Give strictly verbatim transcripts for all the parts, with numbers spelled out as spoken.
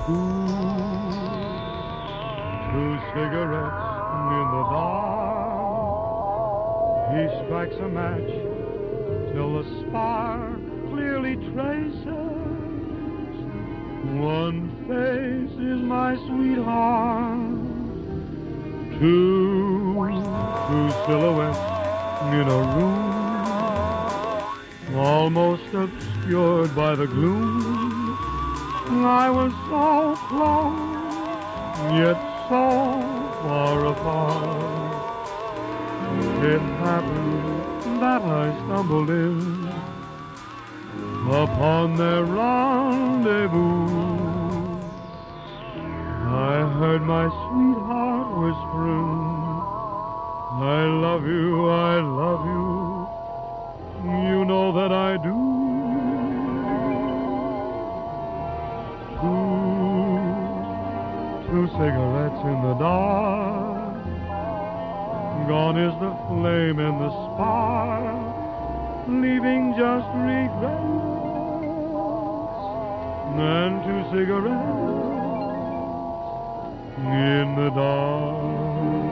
Two cigarettes in the dark. He strikes a match till the spark clearly traces. One face is my sweetheart. Two, two silhouettes in a room, almost obscured by the gloom. I was so close, yet so far apart. It happened that I stumbled in upon their rendezvous. I heard my sweetheart whispering, I love you, I love you, you know that I do. Two, two cigarettes in the dark. Gone is the flame and the spark, leaving just regrets. And two cigarettes in the dark.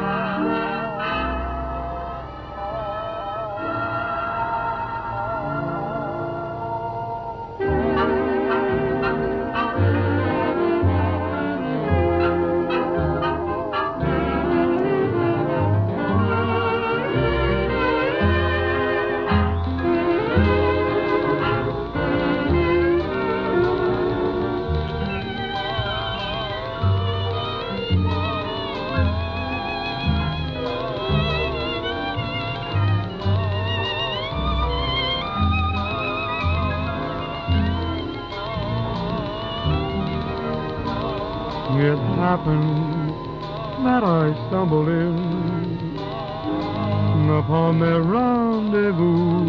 It happened that I stumbled in upon their rendezvous.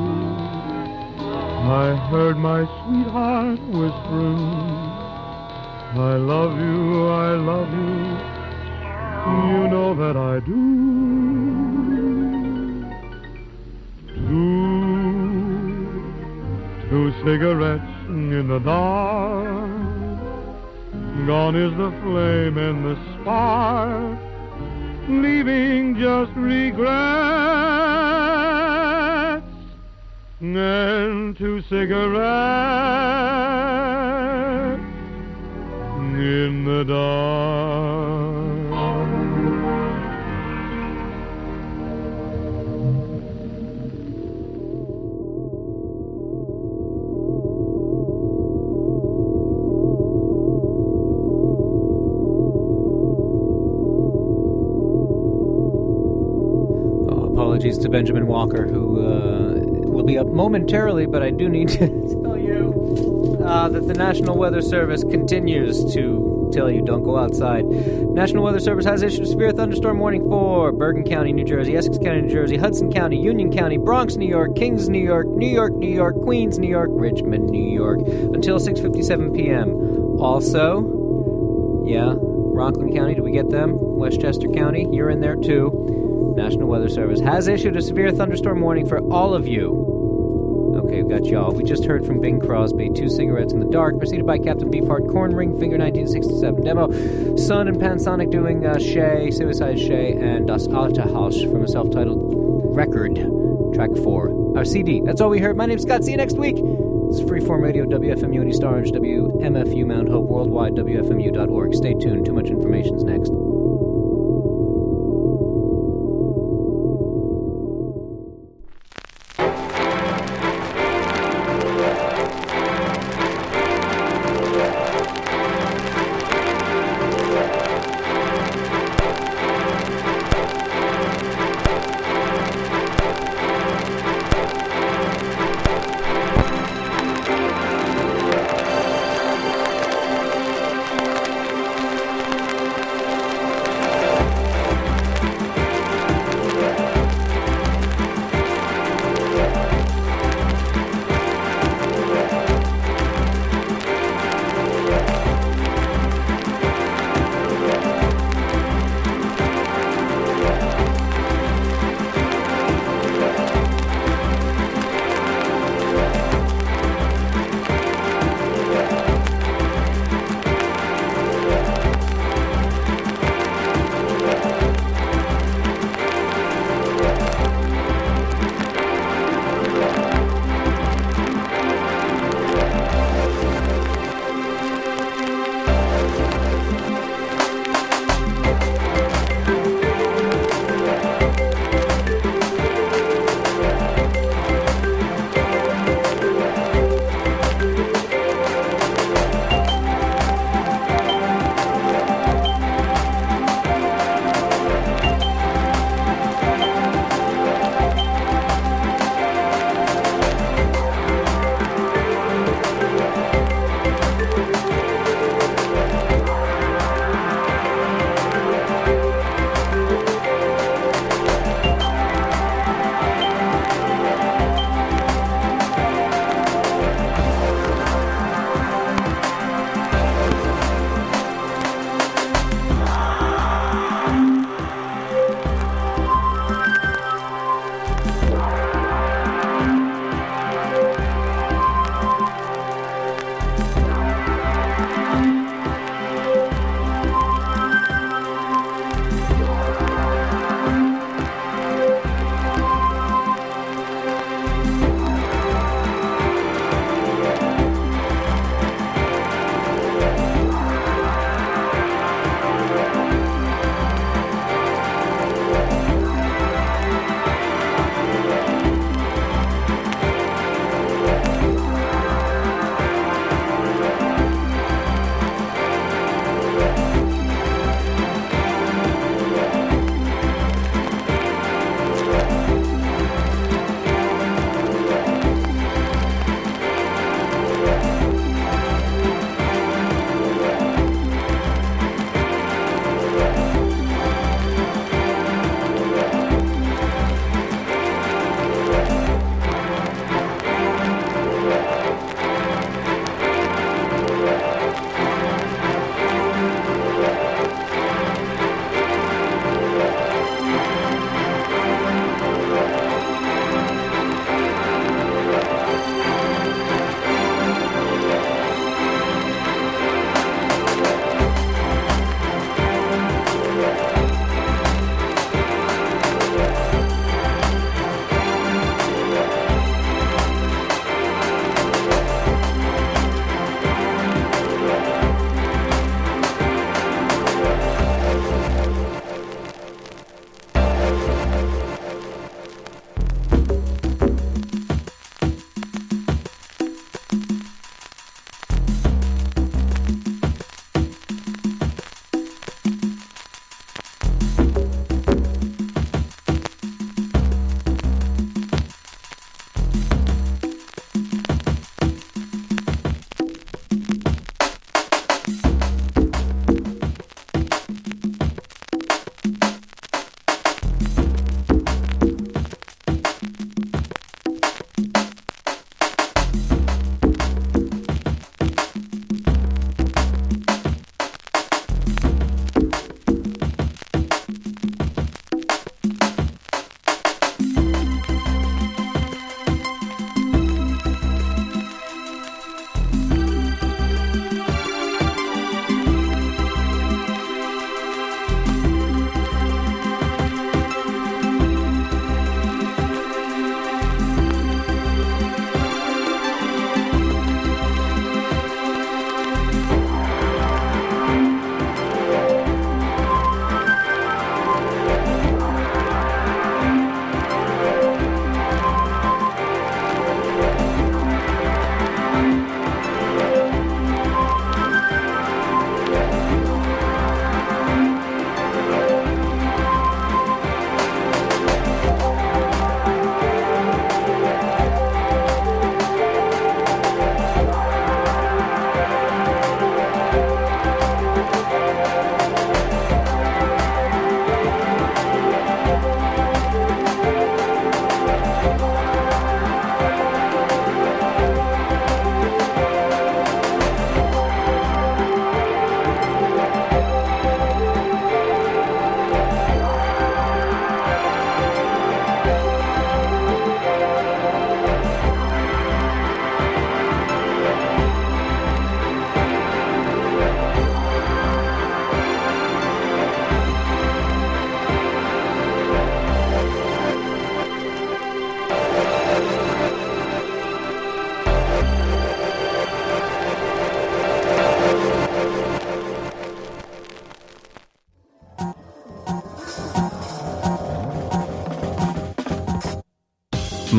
I heard my sweetheart whispering, I love you, I love you, you know that I do. Two, two cigarettes in the dark. Gone is the flame and the spark, leaving just regrets. And two cigarettes in the dark. Apologies to Benjamin Walker, who uh, will be up momentarily, but I do need to tell you uh, that the National Weather Service continues to tell you don't go outside. National Weather Service has issued a severe thunderstorm warning for Bergen County, New Jersey, Essex County, New Jersey, Hudson County, Union County, Bronx, New York, Kings, New York, New York, New York, Queens, New York, Richmond, New York, until six fifty-seven p.m. Also, yeah, Rockland County, did we get them? Westchester County, you're in there too. National Weather Service has issued a severe thunderstorm warning for all of you. Okay, we've got y'all. We just heard from Bing Crosby, Two Cigarettes in the Dark, preceded by Captain Beefheart, Corn Ring Finger nineteen sixty-seven demo, Sun and Pansonic doing uh, Shay, Suicide Shay, and Das Alte Haus from a self-titled record, track four. Our C D. That's all we heard. My name's Scott. See you next week. It's Freeform Radio, W F M U in East Orange, W M F U Mount Hope, worldwide, W F M U dot org. Stay tuned. Too much information's next.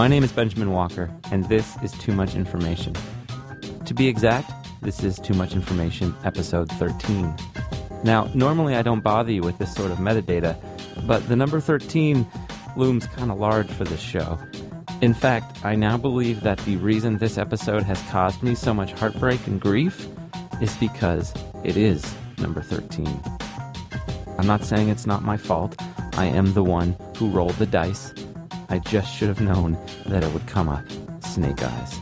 My name is Benjamin Walker, and this is Too Much Information. To be exact, this is Too Much Information, episode thirteen. Now, normally I don't bother you with this sort of metadata, but the number thirteen looms kind of large for this show. In fact, I now believe that the reason this episode has caused me so much heartbreak and grief is because it is number thirteen. I'm not saying it's not my fault. I am the one who rolled the dice. I just should have known that it would come up snake eyes.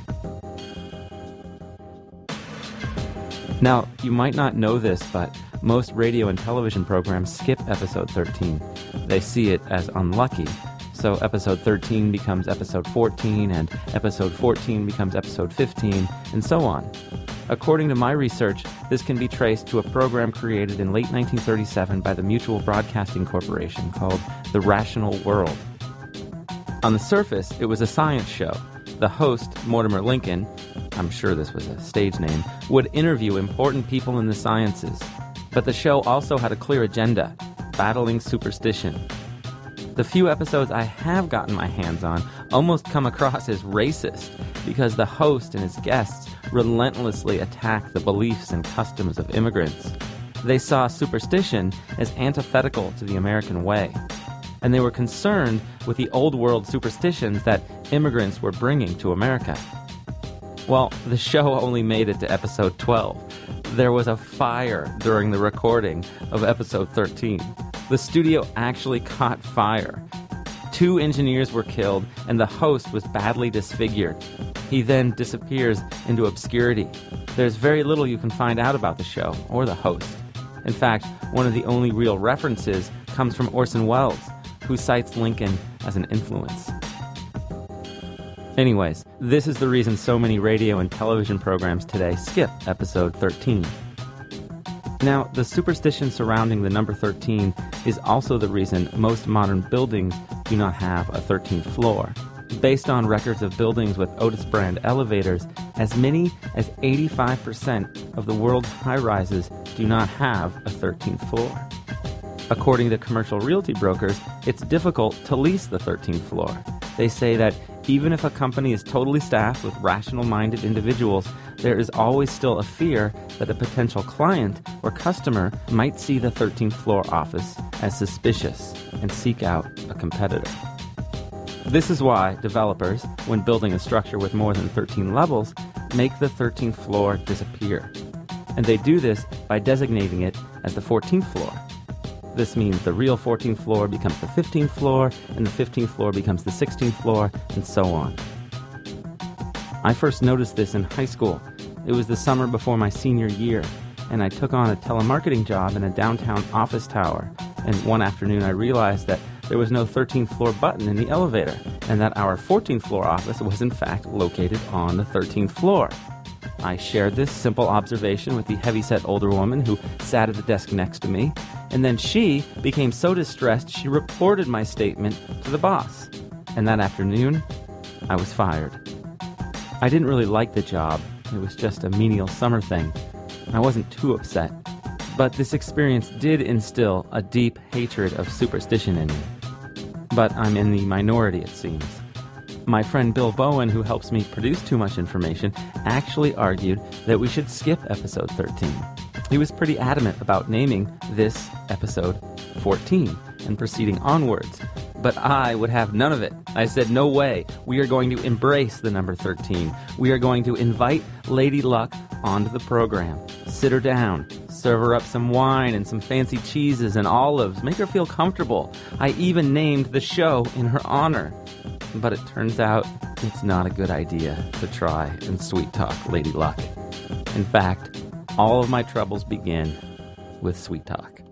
Now, you might not know this, but most radio and television programs skip episode thirteen. They see it as unlucky. So episode thirteen becomes episode fourteen, and episode fourteen becomes episode fifteen, and so on. According to my research, this can be traced to a program created in late nineteen thirty-seven by the Mutual Broadcasting Corporation called The Rational World. On the surface, it was a science show. The host, Mortimer Lincoln, I'm sure this was a stage name, would interview important people in the sciences. But the show also had a clear agenda, battling superstition. The few episodes I have gotten my hands on almost come across as racist because the host and his guests relentlessly attack the beliefs and customs of immigrants. They saw superstition as antithetical to the American way, and they were concerned with the old world superstitions that immigrants were bringing to America. Well, the show only made it to episode twelve. There was a fire during the recording of episode thirteen. The studio actually caught fire. Two engineers were killed, and the host was badly disfigured. He then disappears into obscurity. There's very little you can find out about the show or the host. In fact, one of the only real references comes from Orson Welles, who cites Lincoln as an influence. Anyways, this is the reason so many radio and television programs today skip episode thirteen. Now, the superstition surrounding the number thirteen is also the reason most modern buildings do not have a thirteenth floor. Based on records of buildings with Otis brand elevators, as many as eighty-five percent of the world's high-rises do not have a thirteenth floor. According to commercial realty brokers, it's difficult to lease the thirteenth floor. They say that even if a company is totally staffed with rational-minded individuals, there is always still a fear that a potential client or customer might see the thirteenth floor office as suspicious and seek out a competitor. This is why developers, when building a structure with more than thirteen levels, make the thirteenth floor disappear. And they do this by designating it as the fourteenth floor. This means the real fourteenth floor becomes the fifteenth floor, and the fifteenth floor becomes the sixteenth floor, and so on. I first noticed this in high school. It was the summer before my senior year, and I took on a telemarketing job in a downtown office tower. And one afternoon I realized that there was no thirteenth floor button in the elevator, and that our fourteenth floor office was in fact located on the thirteenth floor. I shared this simple observation with the heavyset older woman who sat at the desk next to me, and then she became so distressed she reported my statement to the boss. And that afternoon, I was fired. I didn't really like the job. It was just a menial summer thing. I wasn't too upset. But this experience did instill a deep hatred of superstition in me. But I'm in the minority, it seems. My friend Bill Bowen, who helps me produce Too Much Information, actually argued that we should skip episode thirteen. He was pretty adamant about naming this episode fourteen and proceeding onwards. But I would have none of it. I said, no way. We are going to embrace the number thirteen. We are going to invite Lady Luck onto the program. Sit her down. Serve her up some wine and some fancy cheeses and olives. Make her feel comfortable. I even named the show in her honor. But it turns out it's not a good idea to try and sweet-talk Lady Luck. In fact, all of my troubles begin with sweet talk.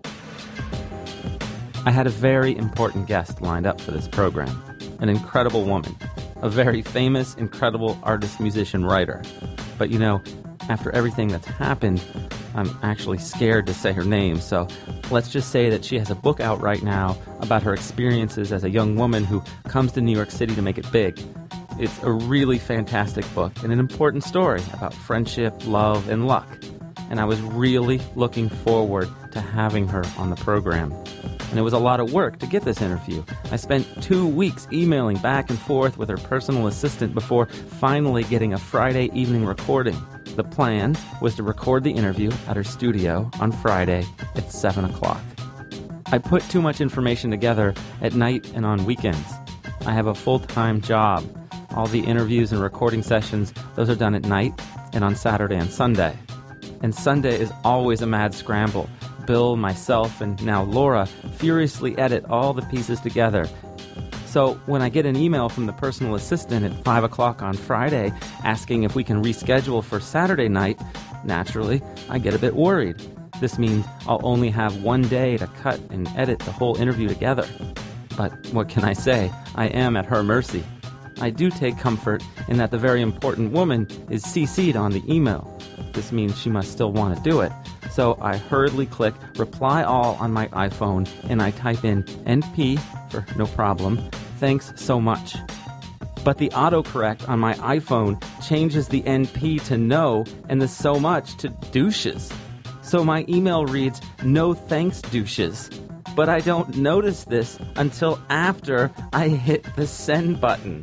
I had a very important guest lined up for this program, an incredible woman, a very famous, incredible artist, musician, writer. But you know, after everything that's happened, I'm actually scared to say her name, so let's just say that she has a book out right now about her experiences as a young woman who comes to New York City to make it big. It's a really fantastic book and an important story about friendship, love, and luck. and I was really looking forward to having her on the program. And it was a lot of work to get this interview. I spent two weeks emailing back and forth with her personal assistant before finally getting a Friday evening recording. The plan was to record the interview at her studio on Friday at seven o'clock. I put too much information together at night and on weekends. I have a full-time job. All the interviews and recording sessions, those are done at night and on Saturday and Sunday. And Sunday is always a mad scramble. Bill, myself, and now Laura furiously edit all the pieces together. So when I get an email from the personal assistant at five o'clock on Friday asking if we can reschedule for Saturday night, naturally, I get a bit worried. This means I'll only have one day to cut and edit the whole interview together. But what can I say? I am at her mercy. I do take comfort in that the very important woman is C C'd on the email. This means she must still want to do it. So I hurriedly click Reply All on my iPhone, and I type in N P for no problem. Thanks so much. But the autocorrect on my iPhone changes the N P to no and the so much to douches. So my email reads, no thanks douches. But I don't notice this until after I hit the send button.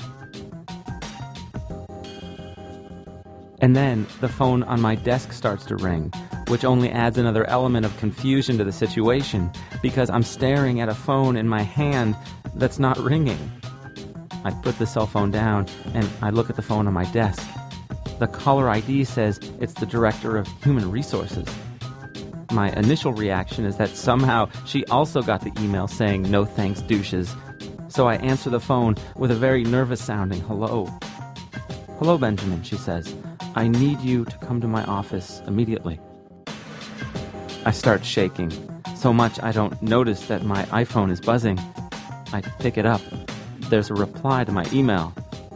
And then the phone on my desk starts to ring, which only adds another element of confusion to the situation because I'm staring at a phone in my hand that's not ringing. I put the cell phone down and I look at the phone on my desk. The caller I D says it's the Director of Human Resources. My initial reaction is that somehow she also got the email saying no thanks douches. So I answer the phone with a very nervous sounding hello. Hello, Benjamin, she says. I need you to come to my office immediately. I start shaking, so much I don't notice that my iPhone is buzzing. I pick it up. There's a reply to my email.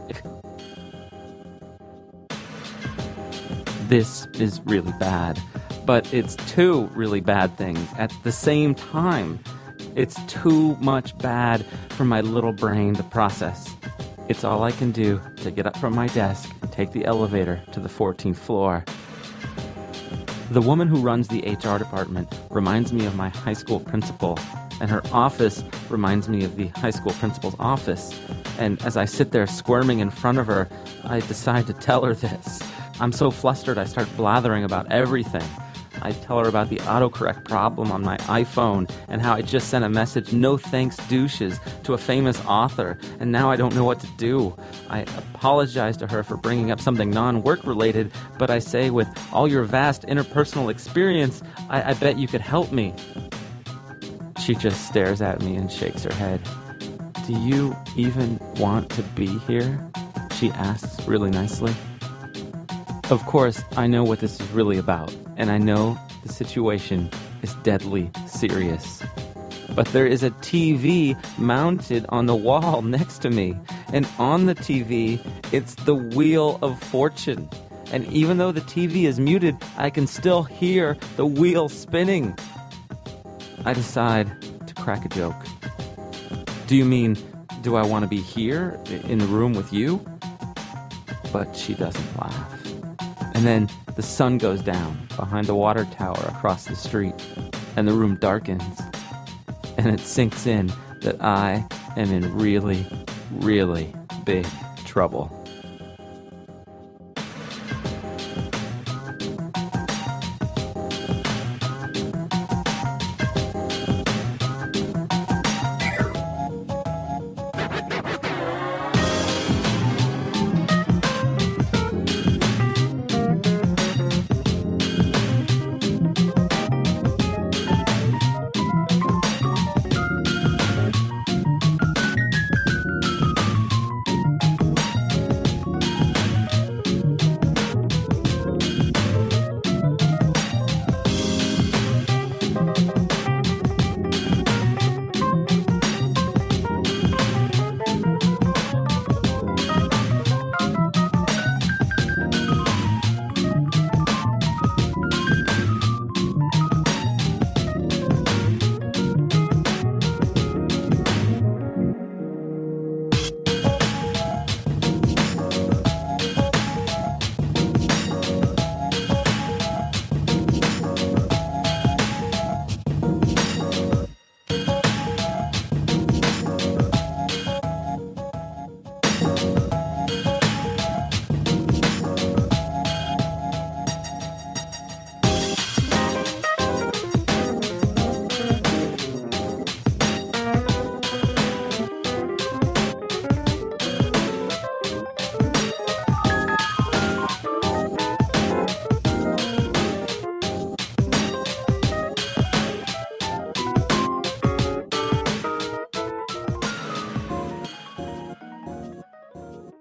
This is really bad, but it's two really bad things at the same time. It's too much bad for my little brain to process. It's all I can do to get up from my desk and take the elevator to the fourteenth floor. The woman who runs the H R department reminds me of my high school principal, and her office reminds me of the high school principal's office. And as I sit there squirming in front of her, I decide to tell her this. I'm so flustered I start blathering about everything. I tell her about the autocorrect problem on my iPhone and how I just sent a message, no thanks douches, to a famous author, and now I don't know what to do. I apologize to her for bringing up something non-work related, but I say with all your vast interpersonal experience, I, I bet you could help me. She just stares at me and shakes her head. Do you even want to be here? She asks really nicely. Of course, I know what this is really about, and I know the situation is deadly serious. But there is a T V mounted on the wall next to me, and on the T V, it's the Wheel of Fortune. And even though the T V is muted, I can still hear the wheel spinning. I decide to crack a joke. Do you mean, do I want to be here, in the room with you? But she doesn't laugh. And then the sun goes down behind the water tower across the street, and the room darkens. And it sinks in that I am in really, really big trouble.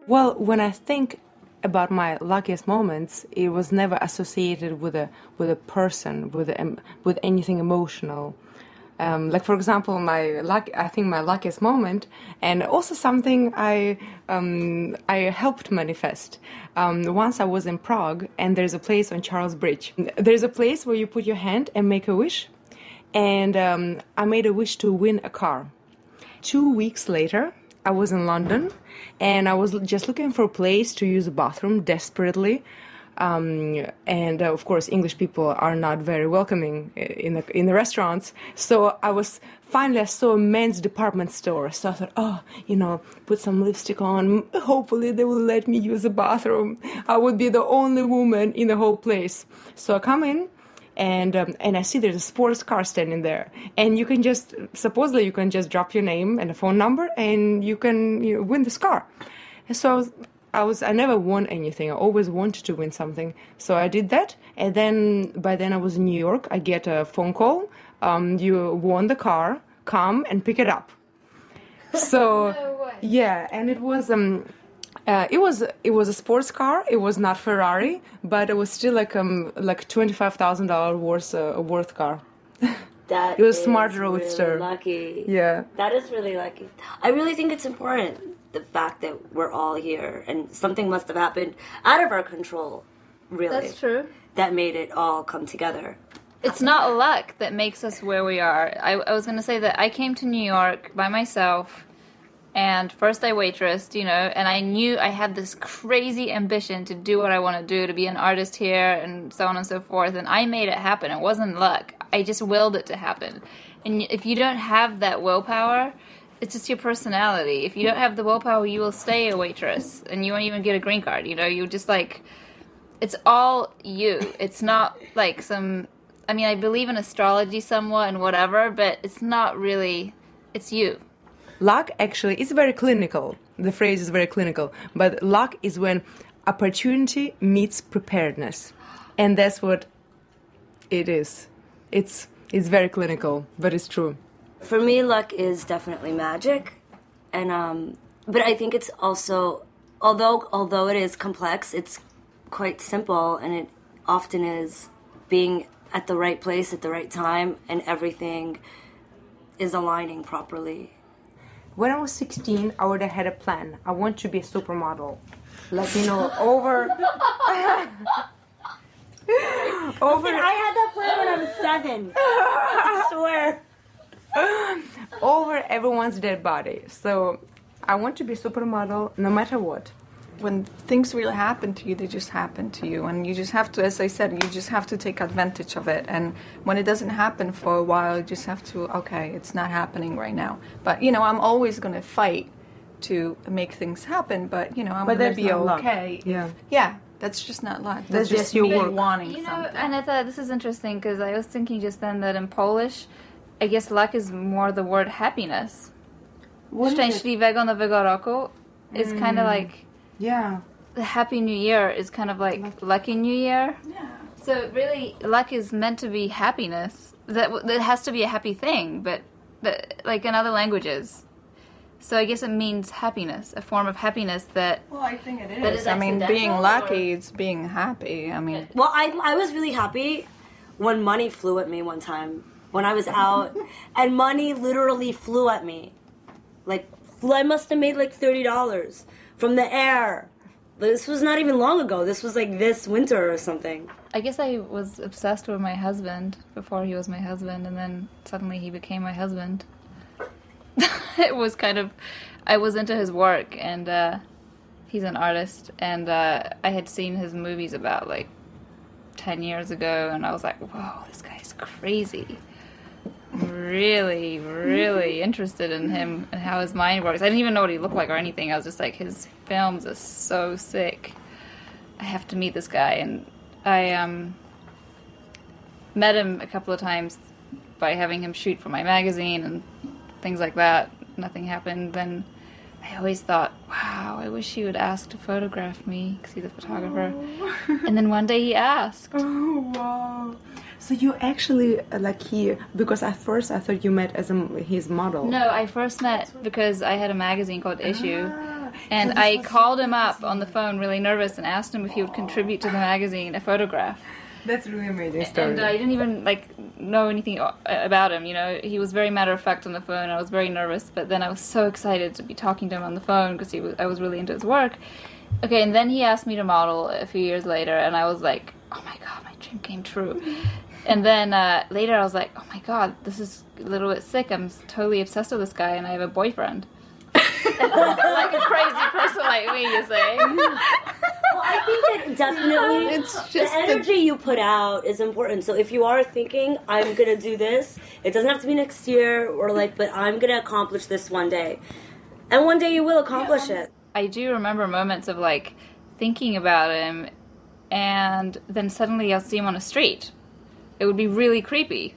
Well, when I think about my luckiest moments, it was never associated with a with a person, with a, with anything emotional. Um, like for example, my luck. I think my luckiest moment, and also something I um, I helped manifest. Um, once I was in Prague, and there's a place on Charles Bridge. There's a place where you put your hand and make a wish, and um, I made a wish to win a car. Two weeks later, I was in London, and I was just looking for a place to use a bathroom desperately. Um, and uh, of course, English people are not very welcoming in the in the restaurants. So I was finally I saw a men's department store. So I thought, oh, you know, put some lipstick on. Hopefully, they will let me use the bathroom. I would be the only woman in the whole place. So I come in. And um, and I see there's a sports car standing there, and you can just supposedly you can just drop your name and a phone number, and you can you know, win this car. And so I was, I was I never won anything. I always wanted to win something, so I did that. And then by then I was in New York. I get a phone call. Um, you won the car. Come and pick it up. So No way. yeah, and it was um. Uh, it was it was a sports car. It was not Ferrari, but it was still like um like twenty five thousand dollar worth uh, worth car. That It was is smart roadster. Really lucky. Yeah. That is really lucky. I really think it's important, the fact that we're all here, and something must have happened out of our control, really. That's true. That made it all come together. It's not luck that makes us where we are. I, I was going to say that I came to New York by myself, and first I waitressed, you know, and I knew I had this crazy ambition to do what I want to do, to be an artist here, and so on and so forth, and I made it happen. It wasn't luck. I just willed it to happen. And if you don't have that willpower, it's just your personality. If you don't have the willpower, you will stay a waitress, and you won't even get a green card, you know, you just like, it's all you. It's not like some, I mean, I believe in astrology somewhat and whatever, but it's not really, it's you. Luck actually is very clinical. The phrase is very clinical. But luck is when opportunity meets preparedness. And that's what it is. It's it's very clinical, but it's true. For me, luck is definitely magic, and um, but I think it's also, although although it is complex, it's quite simple, and it often is being at the right place at the right time, and everything is aligning properly. When I was sixteen, I would have had a plan. I want to be a supermodel. Like, you know, over... over... Listen, I had that plan when I was seven. I swear. over everyone's dead body. So I want to be a supermodel no matter what. When things really happen to you, they just happen to you. And you just have to, as I said, you just have to take advantage of it. And when it doesn't happen for a while, you just have to, okay, it's not happening right now. But, you know, I'm always going to fight to make things happen. But, you know, I'm But going to that's be not luck. okay. Yeah. Yeah, that's just not luck. That's That's, just just your me work. wanting You know, something. and I thought this is interesting because I was thinking just then that in Polish, I guess luck is more the word happiness. Szczęśliwego Nowego Roku is kind of like Yeah. the Happy New Year is kind of like Lucky New Year. Yeah. So really, luck is meant to be happiness. That that has to be a happy thing, but the, like in other languages. So I guess it means happiness, a form of happiness that. Well, I think it is. That is I mean, accidental, being or- lucky, it's being happy. I mean, Well, I I was really happy when money flew at me one time when I was out, and money literally flew at me. Like, I must have made like thirty dollars from the air. This was not even long ago. This was like this winter or something. I guess I was obsessed with my husband before he was my husband, and then suddenly he became my husband. It was kind of, I was into his work, and uh, he's an artist, and uh, I had seen his movies about like ten years ago, and I was like, whoa, this guy's crazy. Really, really interested in him and how his mind works. I didn't even know what he looked like or anything. I was just like, his films are so sick. I have to meet this guy. And I um, met him a couple of times by having him shoot for my magazine and things like that. Nothing happened. Then I always thought, wow, I wish he would ask to photograph me because he's a photographer. And then one day he asked. Oh, wow. So you actually, uh, like he, because at first I thought you met as a, his model. No, I first met because I had a magazine called Issue, And I called him up on the phone really nervous and asked him if he would contribute to the magazine a photograph. That's really amazing story. And I didn't even like know anything about him, you know. He was very matter of fact on the phone. I was very nervous, but then I was so excited to be talking to him on the phone because he was, I was really into his work. Okay, and then he asked me to model a few years later, and I was like, oh my god, my dream came true. And then uh, later I was like, oh my god, this is a little bit sick. I'm totally obsessed with this guy, and I have a boyfriend. Like a crazy person like me, you say. Well, I think that definitely It's the just energy you put out is important. So if you are thinking, I'm going to do this, it doesn't have to be next year or like, but I'm going to accomplish this one day. And one day you will accomplish it. I do remember moments of like thinking about him, and then suddenly I'll see him on the street. It would be really creepy.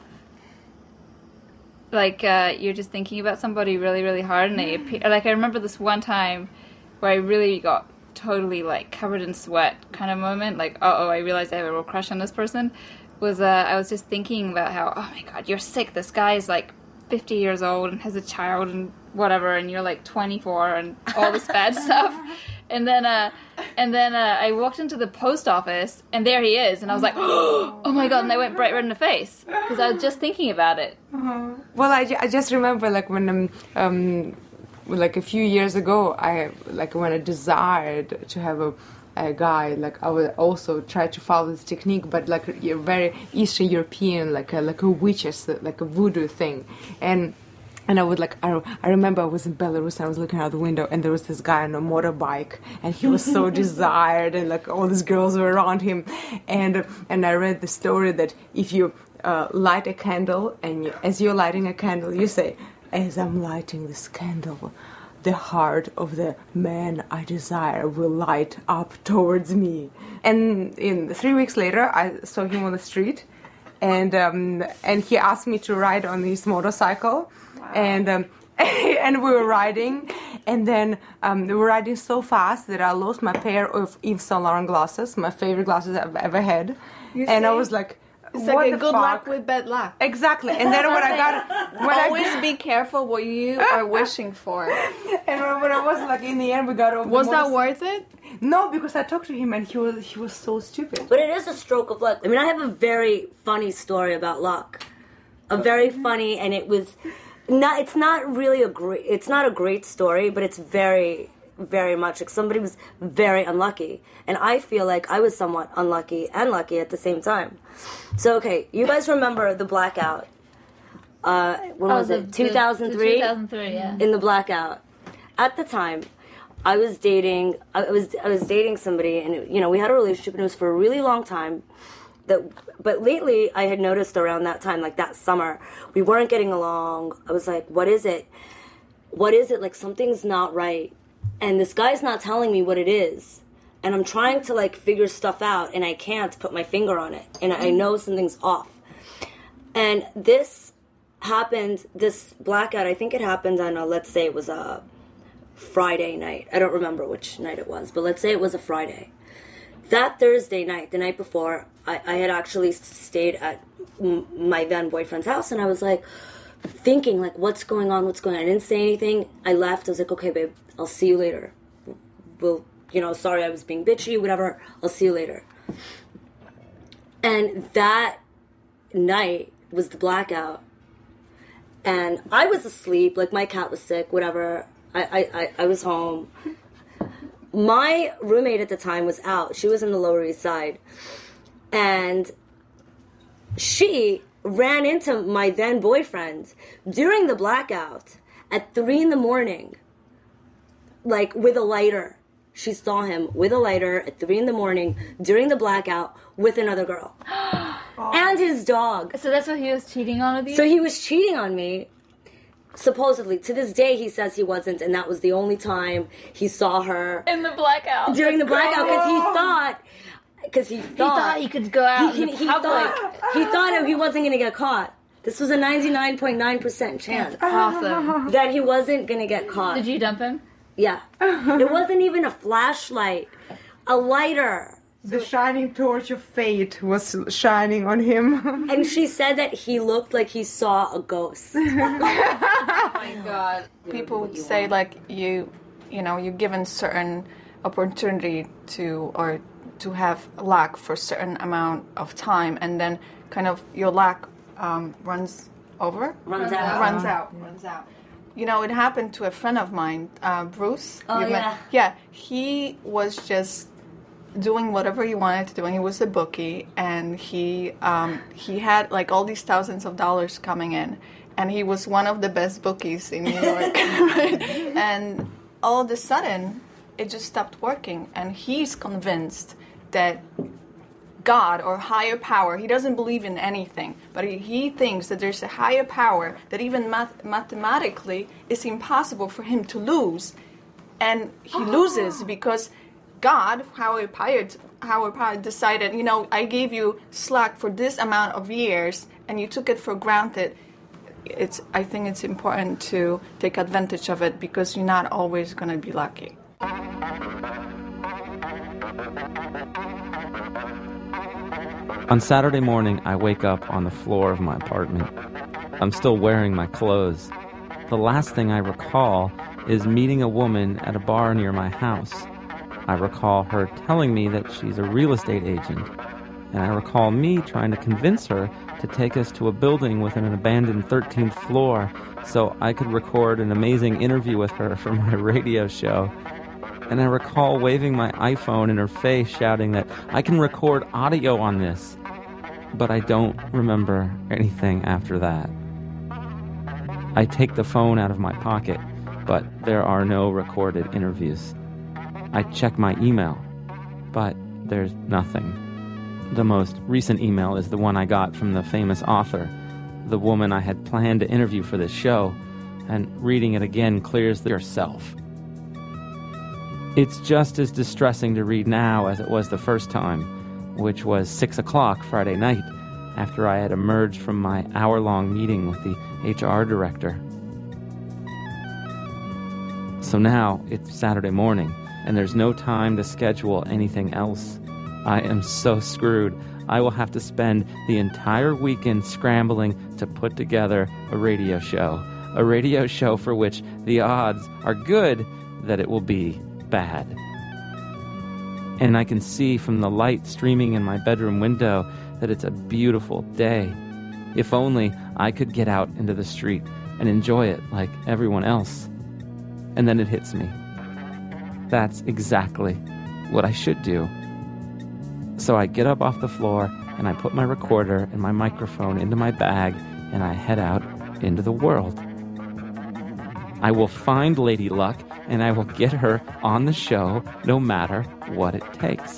Like uh, you're just thinking about somebody really, really hard, and they appear. Like I remember this one time where I really got totally like covered in sweat kind of moment. Like, uh oh, I realized I have a real crush on this person. Was uh, I was just thinking about how, oh my god, you're sick. This guy is like fifty years old and has a child and whatever, and you're like twenty-four and all this bad stuff. And then, uh, and then uh, I walked into the post office, and there he is, and I was like, oh my god, and I went bright red in the face, because I was just thinking about it. Uh-huh. Well, I, ju- I just remember, like, when, um, um, like, a few years ago, I, like, when I desired to have a, a guy, like, I would also try to follow this technique, but, like, a very Eastern European, like, a, like a witches, like a voodoo thing, and... And I would like, I, I remember I was in Belarus and I was looking out the window and there was this guy on a motorbike and he was so desired and like all these girls were around him. And and I read the story that if you uh, light a candle and you, as you're lighting a candle, you say, as I'm lighting this candle, the heart of the man I desire will light up towards me. And in three weeks later, I saw him on the street and um, and he asked me to ride on his motorcycle. And um, and we were riding, and then um, we were riding so fast that I lost my pair of Yves Saint Laurent glasses, my favorite glasses I've ever had. You and see? I was like, It's what like a the good fuck? luck with bad luck. Exactly. And then when I got, when Always I be careful what you are wishing for. and when I was like in the end, we got over. Was the that most- worth it? No, because I talked to him and he was he was so stupid. But it is a stroke of luck. I mean, I have a very funny story about luck. A very funny, and it was not. It's not really a great. It's not a great story, but it's very, very much like somebody was very unlucky, and I feel like I was somewhat unlucky and lucky at the same time. So, okay, you guys remember the blackout? Uh, when Oh, was the- it? two thousand three. two thousand three, yeah. In the blackout. At the time, I was dating. I was I was dating somebody, and you know we had a relationship, and it was for a really long time. That, but lately, I had noticed around that time, like that summer, we weren't getting along. I was like, "What is it? What is it? Like something's not right." And this guy's not telling me what it is, and I'm trying to like figure stuff out, and I can't put my finger on it, and I know something's off. And this happened. This blackout, I think it happened on a, let's say it was a Friday night. I don't remember which night it was, but let's say it was a Friday. That Thursday night, the night before, I, I had actually stayed at m- my then boyfriend's house, and I was like, thinking, like, what's going on, what's going on? I didn't say anything. I left. I was like, okay, babe, I'll see you later. We'll, you know, sorry I was being bitchy, whatever. I'll see you later. And that night was the blackout. And I was asleep, like, my cat was sick, whatever. I, I, I, I was home. My roommate at the time was out. She was in the Lower East Side. And she ran into my then boyfriend during the blackout at three in the morning, like with a lighter. She saw him with a lighter at three in the morning during the blackout with another girl. And his dog. So that's why he was cheating on with you? So he was cheating on me. Supposedly, to this day, he says he wasn't, and that was the only time he saw her in the blackout. during the blackout because he thought, because he thought he thought he could go out he, in the he public. thought he thought he wasn't going to get caught. This was a ninety-nine point nine percent chance Awesome. that he wasn't going to get caught. Did you dump him? Yeah, it wasn't even a flashlight, a lighter. The shining torch of fate was shining on him. And she said that he looked like he saw a ghost. Oh my god. People would say like you you know, you're given certain opportunity to or to have luck for a certain amount of time, and then kind of your luck um, runs over, Runs out. runs out, runs out. You know, it happened to a friend of mine, uh, Bruce. Oh, You yeah. yeah, he was just doing whatever he wanted to do, and he was a bookie, and he um, he had like all these thousands of dollars coming in, and he was one of the best bookies in New York. Right? And all of a sudden, it just stopped working, and he's convinced that God or higher power, he doesn't believe in anything, but he, he thinks that there's a higher power that even math- mathematically it's impossible for him to lose, and he loses because God, higher power, higher power decided, you know, I gave you slack for this amount of years, and you took it for granted. It's, I think it's important to take advantage of it because you're not always going to be lucky. On Saturday morning, I wake up on the floor of my apartment. I'm still wearing my clothes. The last thing I recall is meeting a woman at a bar near my house. I recall her telling me that she's a real estate agent, and I recall me trying to convince her to take us to a building with an abandoned thirteenth floor so I could record an amazing interview with her for my radio show. And I recall waving my iPhone in her face, shouting that I can record audio on this. But I don't remember anything after that. I take the phone out of my pocket, but there are no recorded interviews. I check my email, but there's nothing. The most recent email is the one I got from the famous author, the woman I had planned to interview for this show, and reading it again clears yourself. It's just as distressing to read now as it was the first time, which was six o'clock Friday night, after I had emerged from my hour-long meeting with the H R director. So now it's Saturday morning, and there's no time to schedule anything else. I am so screwed. I will have to spend the entire weekend scrambling to put together a radio show. A radio show for which the odds are good that it will be bad. And I can see from the light streaming in my bedroom window that it's a beautiful day. If only I could get out into the street and enjoy it like everyone else. And then it hits me. That's exactly what I should do. So I get up off the floor and I put my recorder and my microphone into my bag and I head out into the world. I will find Lady Luck and I will get her on the show no matter what it takes.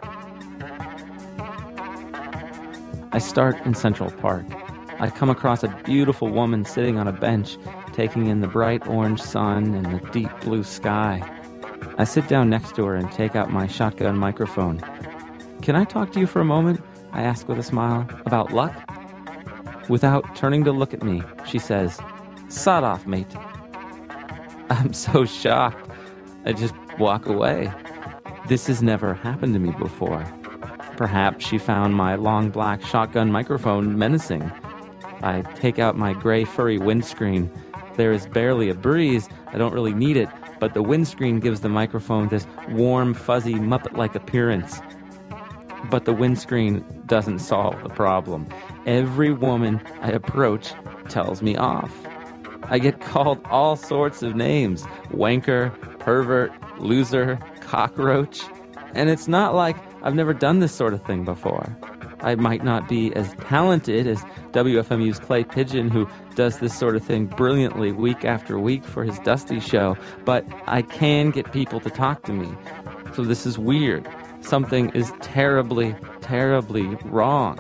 I start in Central Park. I come across a beautiful woman sitting on a bench, taking in the bright orange sun and the deep blue sky. I sit down next to her and take out my shotgun microphone. "Can I talk to you for a moment?" I ask with a smile. "About luck?" Without turning to look at me, she says, "Sod off, mate." I'm so shocked, I just walk away. This has never happened to me before. Perhaps she found my long black shotgun microphone menacing. I take out my gray furry windscreen. There is barely a breeze, I don't really need it, but the windscreen gives the microphone this warm, fuzzy, Muppet-like appearance. But the windscreen doesn't solve the problem. Every woman I approach tells me off. I get called all sorts of names. Wanker, pervert, loser, cockroach. And it's not like I've never done this sort of thing before. I might not be as talented as W F M U's Clay Pigeon, who does this sort of thing brilliantly week after week for his Dusty show, but I can get people to talk to me. So this is weird. Something is terribly, terribly wrong.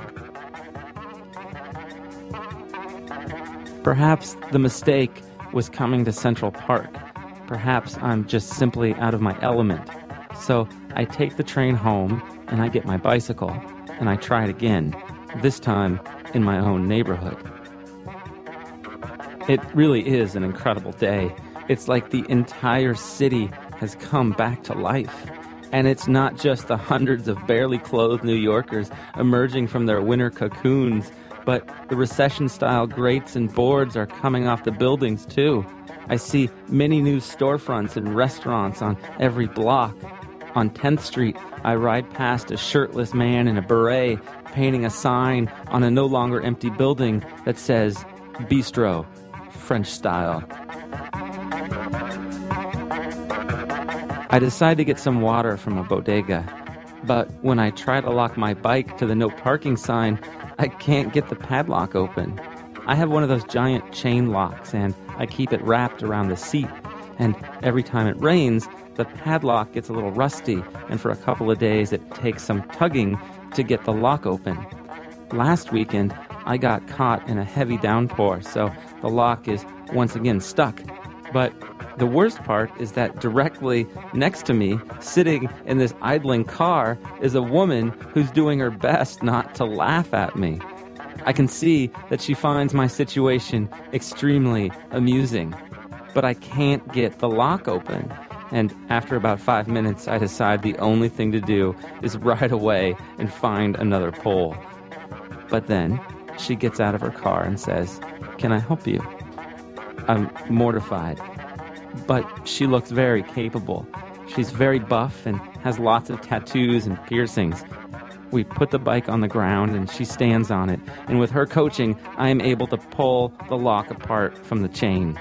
Perhaps the mistake was coming to Central Park. Perhaps I'm just simply out of my element. So I take the train home, and I get my bicycle, and I try it again, this time in my own neighborhood. It really is an incredible day. It's like the entire city has come back to life. And it's not just the hundreds of barely clothed New Yorkers emerging from their winter cocoons. but the recession-style grates and boards are coming off the buildings, too. I see many new storefronts and restaurants on every block. On tenth Street, I ride past a shirtless man in a beret painting a sign on a no longer empty building that says, Bistro, French style. I decide to get some water from a bodega, but when I try to lock my bike to the no parking sign, I can't get the padlock open. I have one of those giant chain locks, and I keep it wrapped around the seat, and every time it rains, the padlock gets a little rusty, and for a couple of days it takes some tugging to get the lock open. Last weekend, I got caught in a heavy downpour, so the lock is once again stuck. But the worst part is that directly next to me, sitting in this idling car, is a woman who's doing her best not to laugh at me. I can see that she finds my situation extremely amusing, but I can't get the lock open. And after about five minutes, I decide the only thing to do is ride away and find another pole. But then she gets out of her car and says, "Can I help you?" I'm mortified, but she looks very capable. She's very buff and has lots of tattoos and piercings. We put the bike on the ground and she stands on it, and with her coaching, I am able to pull the lock apart from the chain.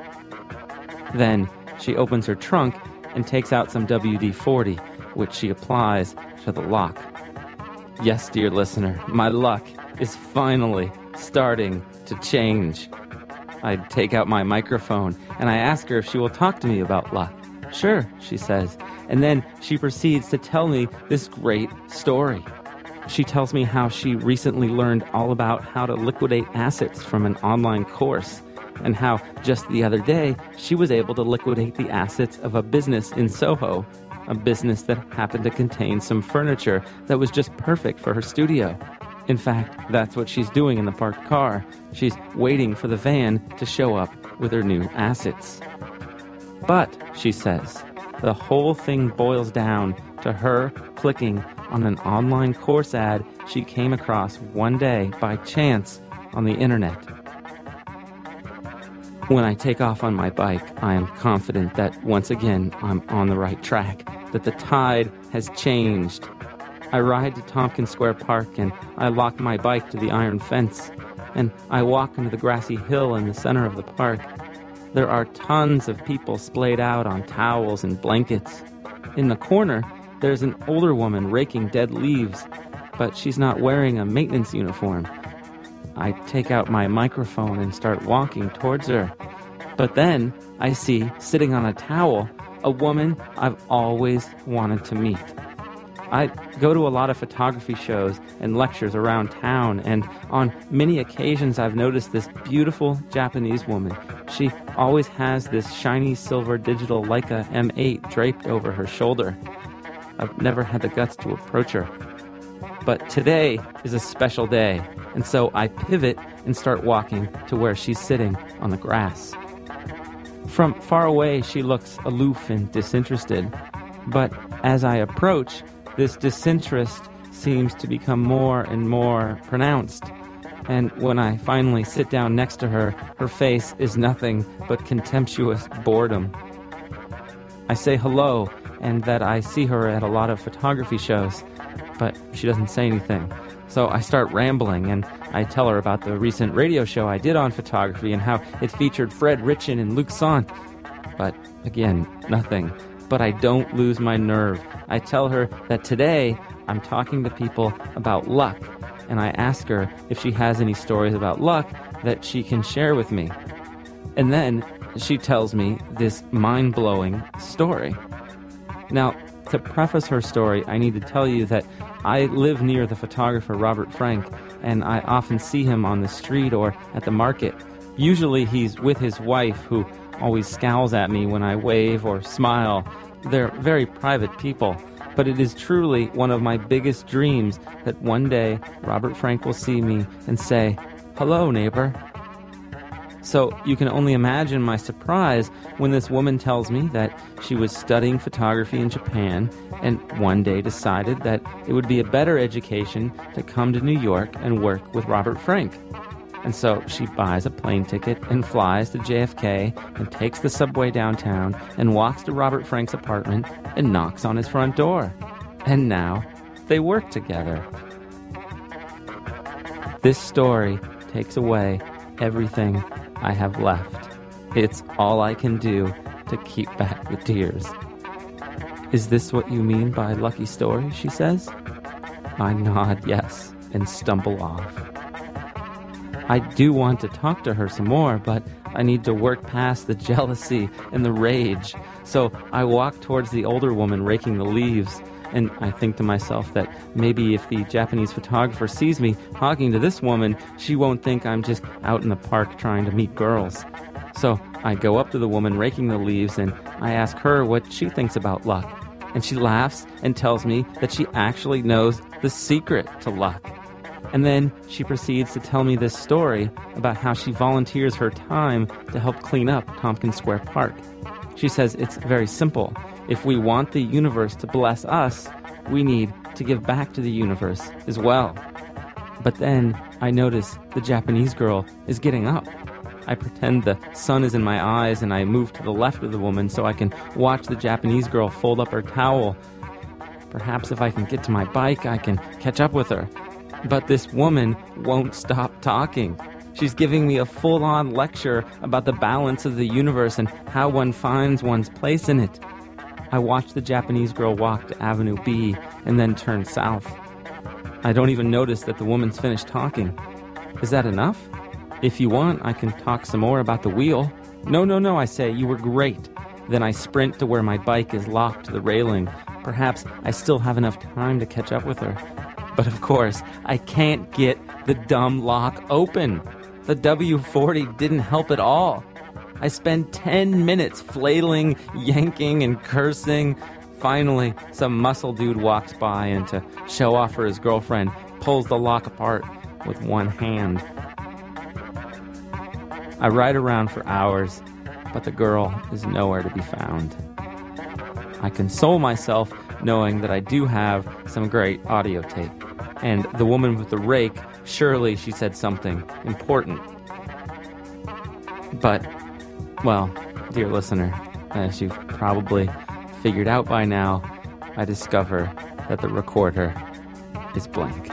Then she opens her trunk and takes out some W D forty, which she applies to the lock. Yes, dear listener, my luck is finally starting to change. I take out my microphone and I ask her if she will talk to me about luck. Sure, she says, and then she proceeds to tell me this great story. She tells me how she recently learned all about how to liquidate assets from an online course, and how just the other day she was able to liquidate the assets of a business in Soho, a business that happened to contain some furniture that was just perfect for her studio. In fact, that's what she's doing in the parked car. She's waiting for the van to show up with her new assets. But, she says, the whole thing boils down to her clicking on an online course ad she came across one day by chance on the internet. When I take off on my bike, I am confident that once again I'm on the right track, that the tide has changed. I ride to Tompkins Square Park and I lock my bike to the iron fence, and I walk into the grassy hill in the center of the park. There are tons of people splayed out on towels and blankets. In the corner, there's an older woman raking dead leaves, but she's not wearing a maintenance uniform. I take out my microphone and start walking towards her. But then I see, sitting on a towel, a woman I've always wanted to meet. I go to a lot of photography shows and lectures around town, and on many occasions I've noticed this beautiful Japanese woman. She always has this shiny silver digital Leica M eight draped over her shoulder. I've never had the guts to approach her. But today is a special day, and so I pivot and start walking to where she's sitting on the grass. From far away, she looks aloof and disinterested, but as I approach, this disinterest seems to become more and more pronounced. And when I finally sit down next to her, her face is nothing but contemptuous boredom. I say hello, and that I see her at a lot of photography shows, but she doesn't say anything. So I start rambling, and I tell her about the recent radio show I did on photography and how it featured Fred Richin and Luc Sant. But again, nothing. But I don't lose my nerve. I tell her that today I'm talking to people about luck, and I ask her if she has any stories about luck that she can share with me. And then she tells me this mind-blowing story. Now, to preface her story, I need to tell you that I live near the photographer Robert Frank, and I often see him on the street or at the market. Usually he's with his wife, who always scowls at me when I wave or smile. They're very private people, but it is truly one of my biggest dreams that one day Robert Frank will see me and say, "Hello, neighbor." So you can only imagine my surprise when this woman tells me that she was studying photography in Japan and one day decided that it would be a better education to come to New York and work with Robert Frank. And so she buys a plane ticket and flies to J F K and takes the subway downtown and walks to Robert Frank's apartment and knocks on his front door. And now they work together. This story takes away everything I have left. It's all I can do to keep back the tears. Is this what you mean by lucky story, she says? I nod yes and stumble off. I do want to talk to her some more, but I need to work past the jealousy and the rage. So I walk towards the older woman raking the leaves, and I think to myself that maybe if the Japanese photographer sees me talking to this woman, she won't think I'm just out in the park trying to meet girls. So I go up to the woman raking the leaves, and I ask her what she thinks about luck. And she laughs and tells me that she actually knows the secret to luck. And then she proceeds to tell me this story about how she volunteers her time to help clean up Tompkins Square Park. She says it's very simple. If we want the universe to bless us, we need to give back to the universe as well. But then I notice the Japanese girl is getting up. I pretend the sun is in my eyes and I move to the left of the woman so I can watch the Japanese girl fold up her towel. Perhaps if I can get to my bike, I can catch up with her. But this woman won't stop talking. She's giving me a full-on lecture about the balance of the universe and how one finds one's place in it. I watch the Japanese girl walk to Avenue B and then turn south. I don't even notice that the woman's finished talking. Is that enough? If you want, I can talk some more about the wheel. No, no, no, I say, you were great. Then I sprint to where my bike is locked to the railing. Perhaps I still have enough time to catch up with her. But of course, I can't get the dumb lock open. The W forty didn't help at all. I spend ten minutes flailing, yanking, and cursing. Finally, some muscle dude walks by and to show off for his girlfriend, pulls the lock apart with one hand. I ride around for hours, but the girl is nowhere to be found. I console myself knowing that I do have some great audio tape. And the woman with the rake, surely she said something important. But, well, dear listener, as you've probably figured out by now, I discover that the recorder is blank.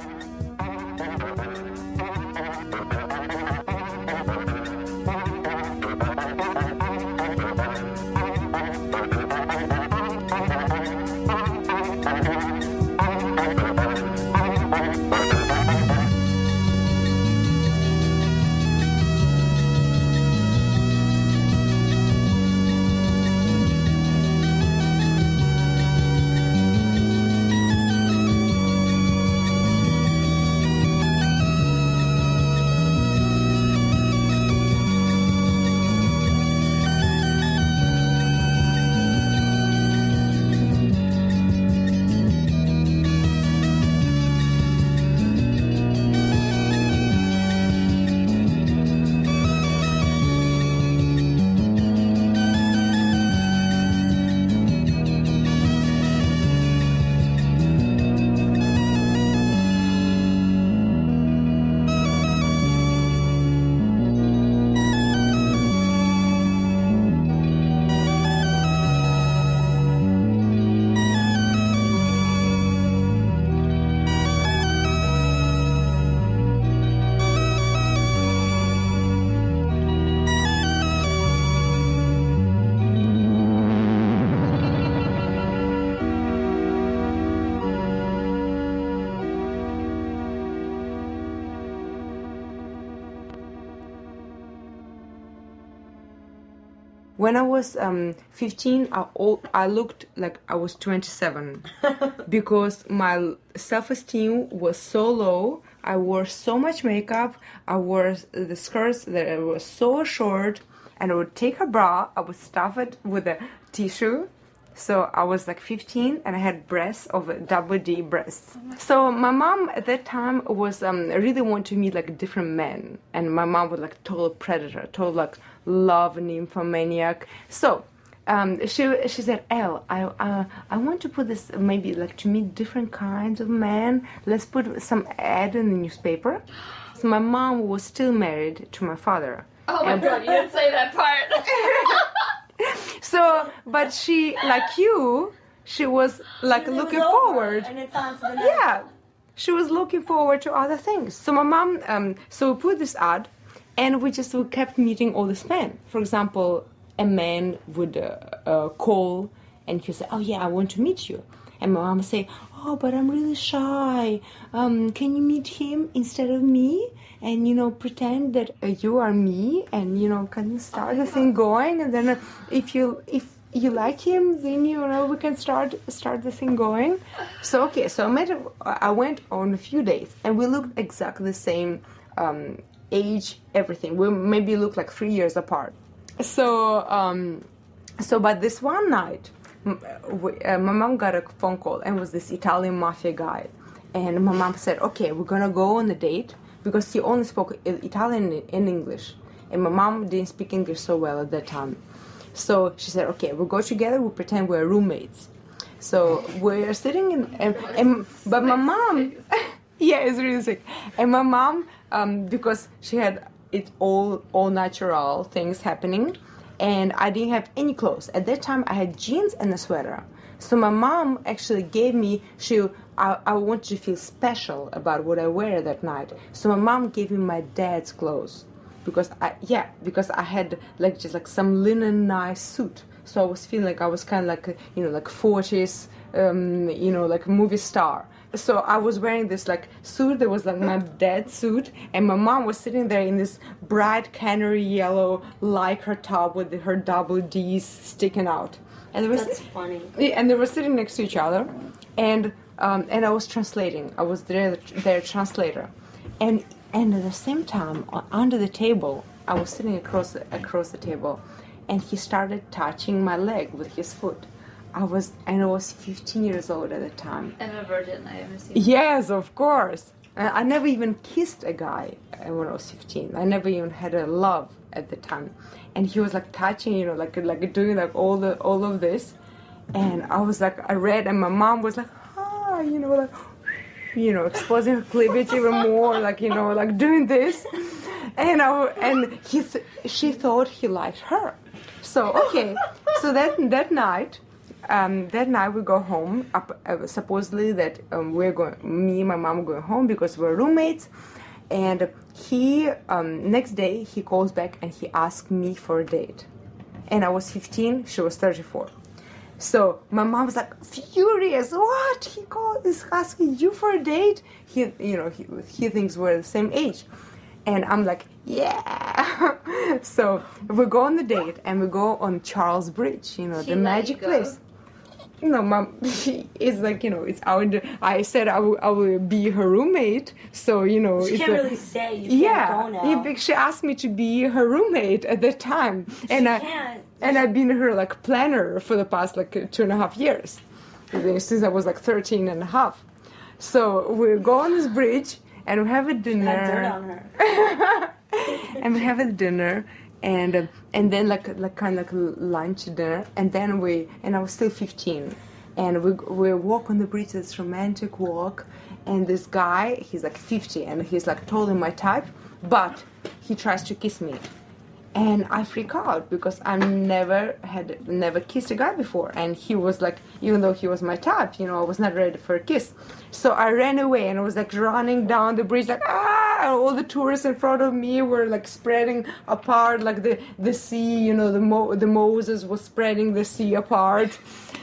When I was um, fifteen, I, I looked like I was twenty-seven because my self-esteem was so low. I wore so much makeup. I wore the skirts that were so short, and I would take a bra, I would stuff it with a tissue. So I was like fifteen, and I had breasts of a double D breasts. So my mom at that time was um, really wanted to meet like different men, and my mom was like total predator, total like love nymphomaniac. So um, she she said, "Elle, I uh, I want to put this maybe like to meet different kinds of men. Let's put some ad in the newspaper." So my mom was still married to my father. Oh my And- god, you didn't say that part. So, but she, like you, she was like It was looking over, forward. and it's on to the next. Yeah, she was looking forward to other things. So my mom, um, so we put this ad, and we just we kept meeting all these men. For example, a man would uh, uh, call, and he would say, "Oh yeah, I want to meet you," and my mom would say, "Oh, but I'm really shy. Um, can you meet him instead of me? And you know, pretend that uh, you are me, and you know, can you start the thing going? And then uh, if you if you like him, then you know we can start start the thing going." So okay, so I met. I went on a few days, and we looked exactly the same, um, age, everything. We maybe looked like three years apart. So um, so but this one night, m- we, uh, my mom got a phone call, and it was this Italian mafia guy, and my mom said, "Okay, we're gonna go on a date," because he only spoke Italian and English, and my mom didn't speak English so well at that time. So she said, "Okay, we'll go together. We'll pretend we're roommates." So we're sitting in, and, and but my mom, yeah, it's really sick. And my mom, um, because she had it all all natural things happening, and I didn't have any clothes at that time. I had jeans and a sweater. So my mom actually gave me she. I, I wanted to feel special about what I wear that night. So my mom gave me my dad's clothes. Because I, yeah, because I had like just like some linen nice suit, so I was feeling like I was kind of like a, you know like forties, um, you know like movie star. So I was wearing this like suit that was like my dad's suit, and my mom was sitting there in this bright canary yellow lycra top with her double D's sticking out, and there was That's funny. yeah, and they were sitting next to each other, and um, and I was translating. I was their their translator, and. And at the same time, uh, under the table, I was sitting across the, across the table, and he started touching my leg with his foot. I was, and I was fifteen years old at the time. I'm a virgin, I ever seen. Yes, of course. I, I never even kissed a guy uh, when I was fifteen. I never even had a love at the time. And he was like touching, you know, like like doing like all the all of this, and I was like, I read, and my mom was like, ah, you know, like. You know, exposing her cleavage even more, like you know, like doing this, and I, and he, th- she thought he liked her. So okay, so that that night, um, that night we go home. Up, uh, supposedly that um, we're going, me and my mom going home because we're roommates, and he um, next day he calls back and he asked me for a date, and I was fifteen, she was thirty-four. So my mom was like furious. What? He called is asking you for a date? He, you know, he he thinks we're the same age, and I'm like, yeah. So we go on the date, and we go on Charles Bridge. You know, She the let magic you go? place. You know, mom, it's like you know, it's our. I said I will, I will be her roommate. So you know, She it's can't a- really say you can't yeah, go now. yeah, because she asked me to be her roommate at that time, and I can't. and I've been her like planner for the past like two and a half years, since I was like thirteen and a half. So we go on this bridge and we have a dinner. Had dirt on her. And we have a dinner, and uh, and then like like kind of like lunch dinner, and then we and I was still fifteen, and we we walk on the bridge, this romantic walk, and this guy, he's like fifty, and he's like totally my type, but he tries to kiss me, and I freak out because I never had never kissed a guy before, and he was like, even though he was my type, you know, I was not ready for a kiss, so I ran away, and I was like running down the bridge like ah. And all the tourists in front of me were like spreading apart, like the the sea, you know, the Mo- the Moses was spreading the sea apart.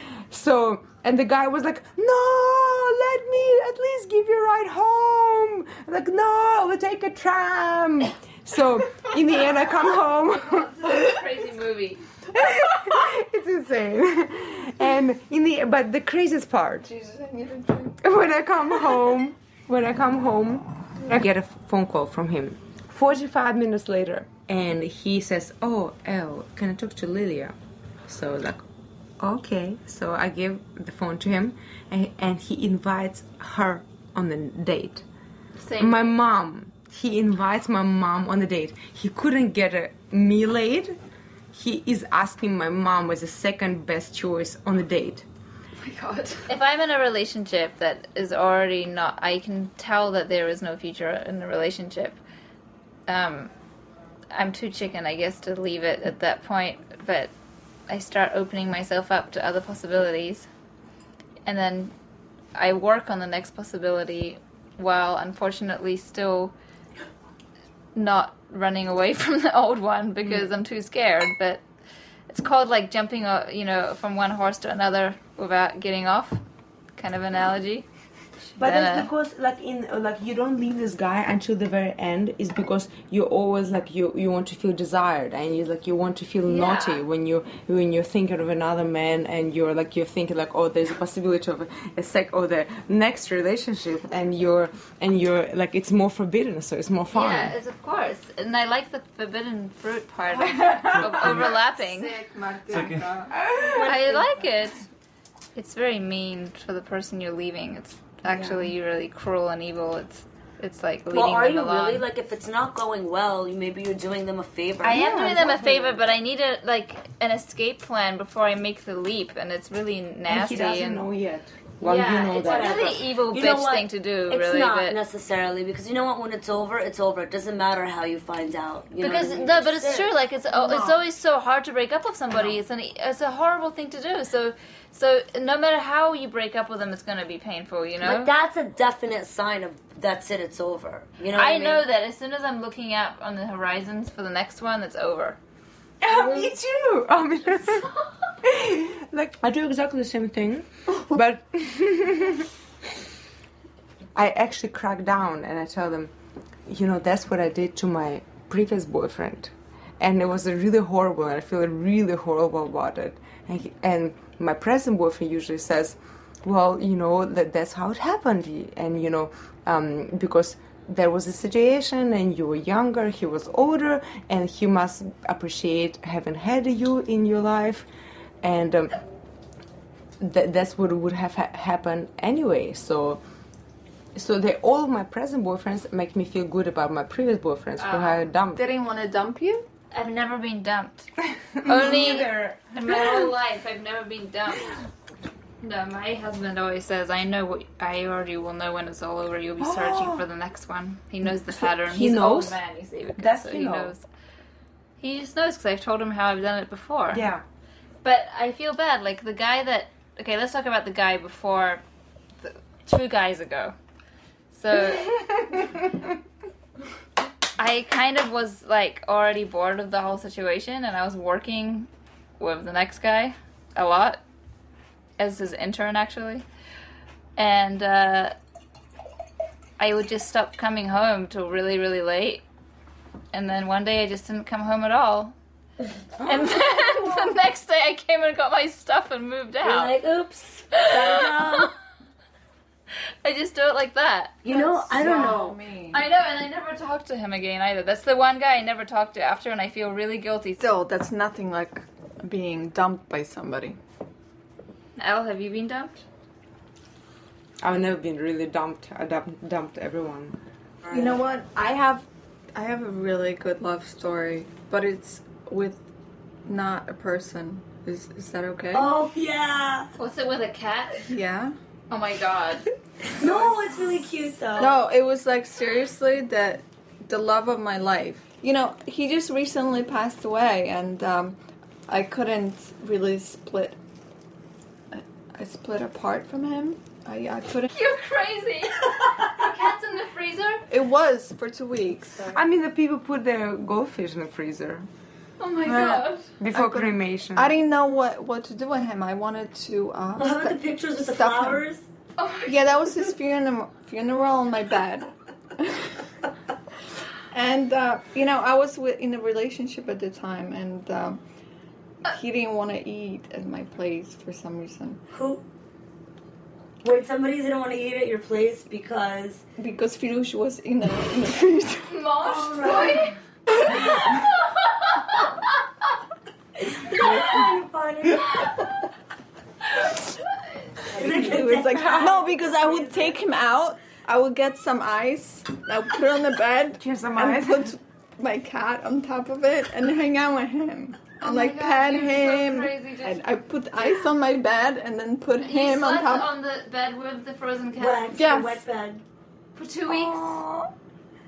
So, and the guy was like, no, let me at least give you a ride home. I'm like, no, we'll take a tram. So in the end, I come home. This is a crazy movie. It's insane. And in the but the craziest part, Jesus, I need a drink. when I come home, when I come home, I get a phone call from him. forty-five minutes later, and he says, "Oh, Elle, can I talk to Lilia?" So like, okay. So I give the phone to him, and, and he invites her on the date. Same. My mom. He invites my mom on the date. He couldn't get a, me laid. He is asking my mom as a second best choice on the date. Oh my god. If I'm in a relationship that is already not, I can tell that there is no future in the relationship. um, I'm too chicken, I guess, to leave it at that point. But I start opening myself up to other possibilities, and then I work on the next possibility while unfortunately still not running away from the old one because mm. I'm too scared. But it's called like jumping, uh, you know, from one horse to another without getting off, kind of analogy. But Then, that's uh, because, like, in like you don't leave this guy until the very end. Is because you always like you you want to feel desired, and you like you want to feel Yeah. naughty when you when you're thinking of another man, and you're like you're thinking like, oh, there's a possibility of a, a sec or the next relationship, and you're and you're like it's more forbidden, so it's more fun. Yeah, it's of course. And I like the forbidden fruit part of, of overlapping. I like it. It's very mean for the person you're leaving. It's actually really cruel and evil. It's it's like leading Well, are them you along. really? Like, if it's not going well, you- maybe you're doing them a favor. I am Yeah, doing them a exactly. favor, but I need a like an escape plan before I make the leap, and it's really And nasty. he doesn't and- know yet. Well, yeah, you know it's that. a really evil You know bitch what? thing to do, It's really. not but necessarily, because you know what? When it's over, it's over. It doesn't matter how you find out. You know because what I mean? no, but it's That's true. it. Like it's oh, it's always so hard to break up with somebody. It's an it's a horrible thing to do. So so no matter how you break up with them, it's gonna be painful. You know. But that's a definite sign of that's it. It's over. You know. What I, I mean? know that as soon as I'm looking out on the horizons for the next one, it's over. Me too. I mean, like I do exactly the same thing, but I actually crack down and I tell them, you know, that's what I did to my previous boyfriend, and it was a really horrible. And I feel really horrible about it. And, he, and my present boyfriend usually says, well, you know, that that's how it happened, and you know, um, because. There was a situation and you were younger, he was older, and he must appreciate having had you in your life, and um, th- that's what would have ha- happened anyway. So so they, all of my present boyfriends make me feel good about my previous boyfriends who I dumped. Did he want to dump you? I've never been dumped. Only in my whole life, I've never been dumped. No, my husband always says, I know what, I already will know when it's all over. You'll be searching for the next one. He knows the pattern. he He's knows? an old man, you see. Because Does so he he know? knows. He just knows because I've told him how I've done it before. Yeah. But I feel bad. Like the guy that, okay, let's talk about the guy before, the, two guys ago. So I kind of was like already bored of the whole situation, and I was working with the next guy a lot as his intern actually, and uh, I would just stop coming home till really really late, and then one day I just didn't come home at all, and then the next day I came and got my stuff and moved You're out. like, oops. gotta go. I just do it like that. You know, I don't So know. mean. I know, and I never talked to him again either. That's the one guy I never talked to after, and I feel really guilty. Still, that's nothing like being dumped by somebody. Elle, have you been dumped? I've never been really dumped. I dumped, dumped everyone. You know what? I have, I have a really good love story, but it's with not a person. Is is that okay? Oh yeah. Was it with a cat? Yeah. Oh my god. No, it's really cute though. No, it was like seriously that the love of my life. You know, he just recently passed away, and um, I couldn't really split. I, I split apart from him. I I couldn't. You're crazy. The cat's in the freezer? It was for two weeks. I mean, the people put their goldfish in the freezer Oh my Yeah. god. before I could- cremation. I didn't know what, what to do with him. I wanted to. Uh, Well, how about the st- pictures with the stuff him. flowers? Oh my Yeah, that was his funeral funeral on my bed. And uh, you know, I was with, in a relationship at the time, and um, he didn't want to eat at my place for some reason Who? Wait, somebody didn't want to eat at your place because. because Firush was in the in the freezer. Mosh right. That's kind of funny. It was like no, because I would take him out. I would get some ice. I would put it on the bed Here's some and ice. put my cat on top of it and hang out with him. Oh And my like God, pet you're so him. crazy, just- And I put ice on my bed and then put You him on slept top. on the bed with the frozen cat Wet, Yes. wet bed. for two weeks?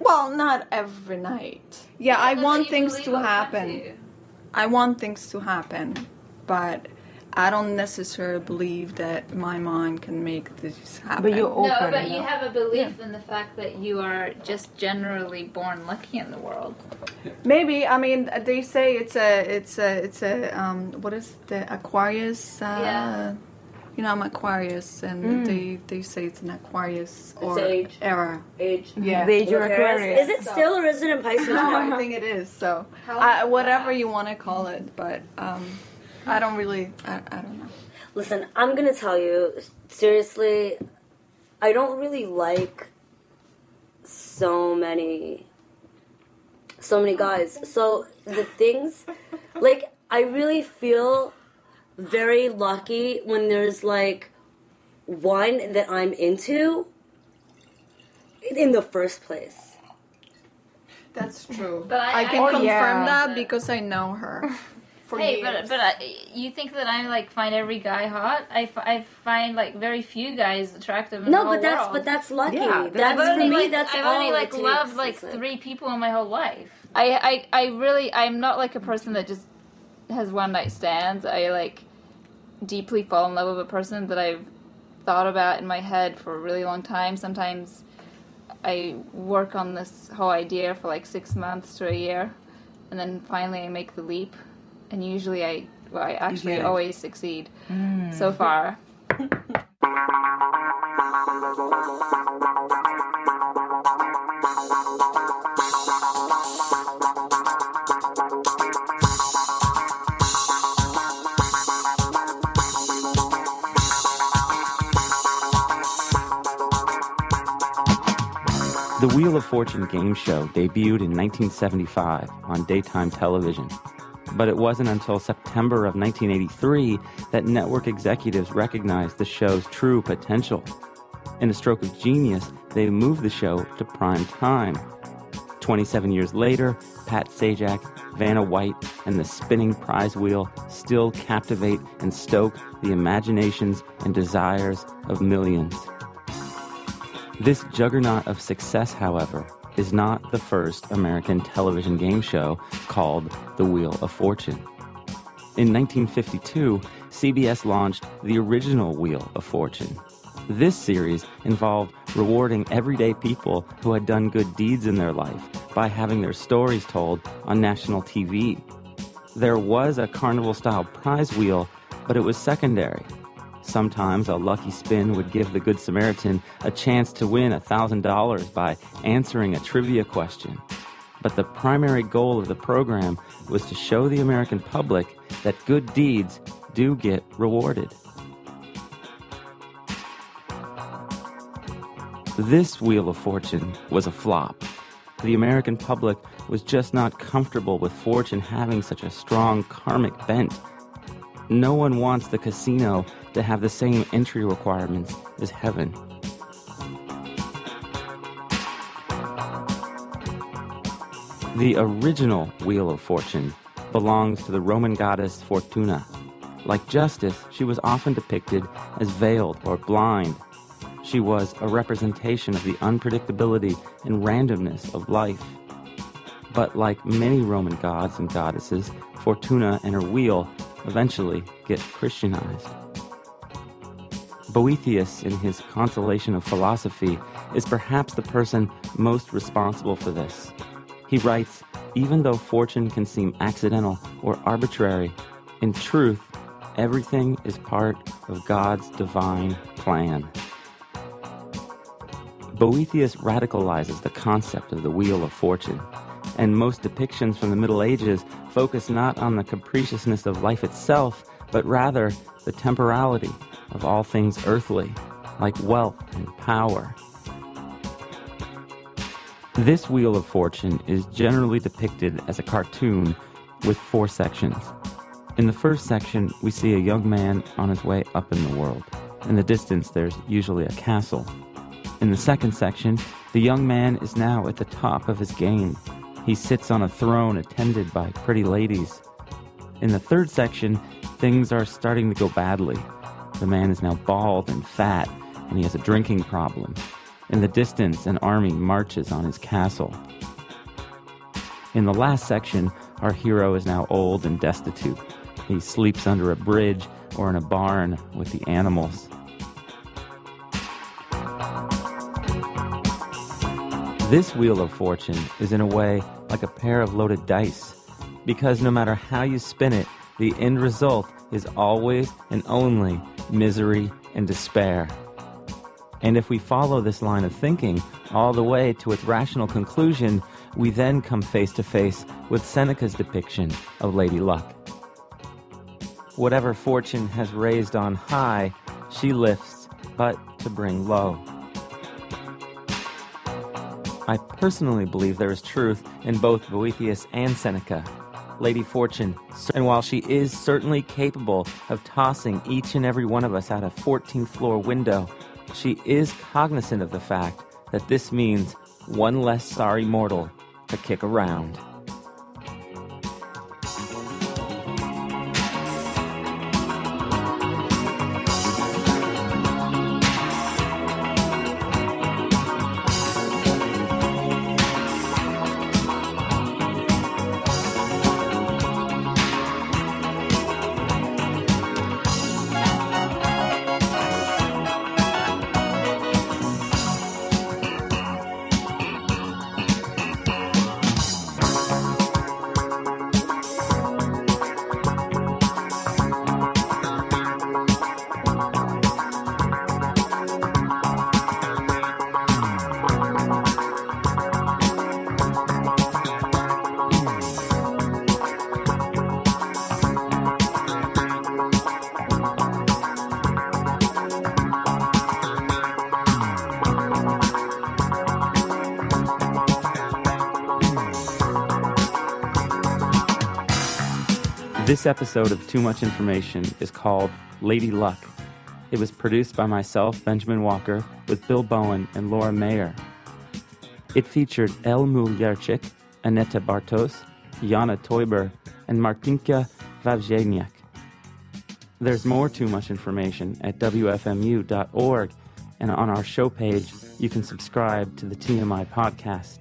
Well, not every night. Yeah, I want things to happen. I want things to happen, but I don't necessarily believe that my mind can make this happen. But you're open. No, but you have a belief yeah. in the fact that you are just generally born lucky in the world. Maybe. I mean, they say it's a, it's a, it's a, um, what is the Aquarius? Uh, yeah. You know, I'm Aquarius, and mm. they, they say it's an Aquarius or it's age. era. Age. Yeah. The age of Aquarius. Is it still or is it in Pisces No, now? I think it is. So, I, whatever you want to call it, but um, I don't really, I, I don't know. Listen, I'm going to tell you, seriously, I don't really like so many, so many guys. So, the things, like, I really feel very lucky when there's like one that I'm into in the first place. That's true. But I, I can I, confirm yeah. that because I know her. For hey, years. but but uh, you think that I like find every guy hot? I, f- I find like very few guys attractive. In No, the whole but that's world. but that's lucky. Yeah, that's I've for only, me. like, That's I've all only like it loved takes. like It's like- three people in my whole life. I, I I really I'm not like a person that just has one night stands. I like deeply fall in love with a person that I've thought about in my head for a really long time. Sometimes I work on this whole idea for like six months to a year, and then finally I make the leap. And usually I, well, I actually always succeed mm. so far. The Wheel of Fortune game show debuted in nineteen seventy-five on daytime television. But it wasn't until September of nineteen eighty-three that network executives recognized the show's true potential. In a stroke of genius, they moved the show to prime time. twenty-seven years later, Pat Sajak, Vanna White, and the spinning prize wheel still captivate and stoke the imaginations and desires of millions. This juggernaut of success, however, is not the first American television game show called The Wheel of Fortune. In nineteen fifty-two, C B S launched the original Wheel of Fortune. This series involved rewarding everyday people who had done good deeds in their life by having their stories told on national T V. There was a carnival-style prize wheel, but it was secondary. Sometimes a lucky spin would give the Good Samaritan a chance to win one thousand dollars by answering a trivia question. But the primary goal of the program was to show the American public that good deeds do get rewarded. This Wheel of Fortune was a flop. The American public was just not comfortable with fortune having such a strong karmic bent. No one wants the casino to have the same entry requirements as heaven. The original Wheel of Fortune belongs to the Roman goddess Fortuna. Like Justice, she was often depicted as veiled or blind. She was a representation of the unpredictability and randomness of life. But like many Roman gods and goddesses, Fortuna and her wheel eventually get Christianized. Boethius, in his Consolation of Philosophy, is perhaps the person most responsible for this. He writes, even though fortune can seem accidental or arbitrary, in truth, everything is part of God's divine plan. Boethius radicalizes the concept of the Wheel of Fortune, and most depictions from the Middle Ages focus not on the capriciousness of life itself, but rather the temporality of all things earthly, like wealth and power. This Wheel of Fortune is generally depicted as a cartoon with four sections. In the first section, we see a young man on his way up in the world. In the distance, there's usually a castle. In the second section, the young man is now at the top of his game. He sits on a throne attended by pretty ladies. In the third section, things are starting to go badly. The man is now bald and fat, and he has a drinking problem. In the distance, an army marches on his castle. In the last section, our hero is now old and destitute. He sleeps under a bridge or in a barn with the animals. This Wheel of Fortune is in a way like a pair of loaded dice, because no matter how you spin it, the end result is always and only misery and despair. And if we follow this line of thinking all the way to its rational conclusion, we then come face to face with Seneca's depiction of Lady Luck. Whatever fortune has raised on high, she lifts, but to bring low. I personally believe there is truth in both Boethius and Seneca. Lady Fortune, and while she is certainly capable of tossing each and every one of us out a fourteenth floor window, she is cognizant of the fact that this means one less sorry mortal to kick around. This episode of Too Much Information is called Lady Luck. It was produced by myself, Benjamin Walker, with Bill Bowen and Laura Mayer. It featured Elmul Yerchik, Aneta Bartos, Jana Teuber, and Martinka Wawzieniak. There's more Too Much Information at W F M U dot org, and on our show page, you can subscribe to the T M I podcast.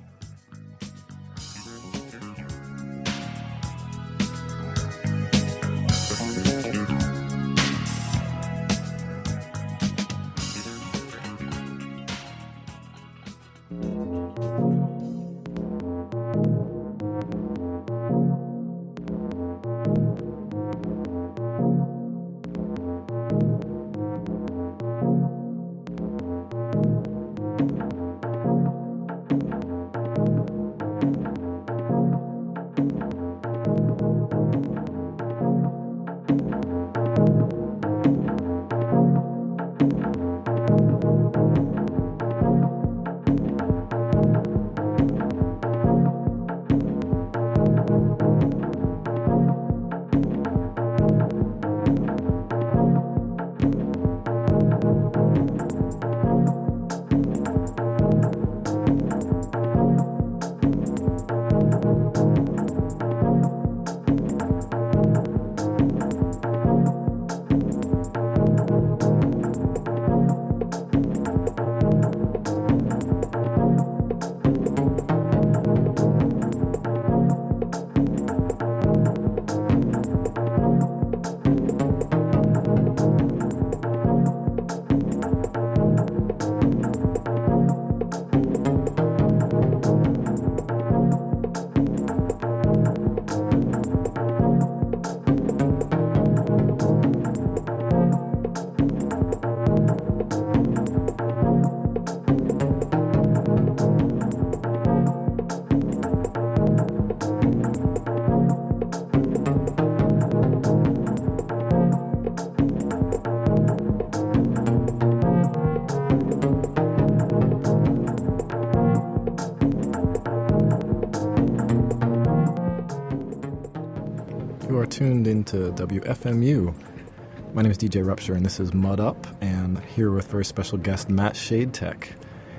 You are tuned into W F M U. My name is D J Rupture, and this is Mud Up, and here with very special guest Matt Shadetech.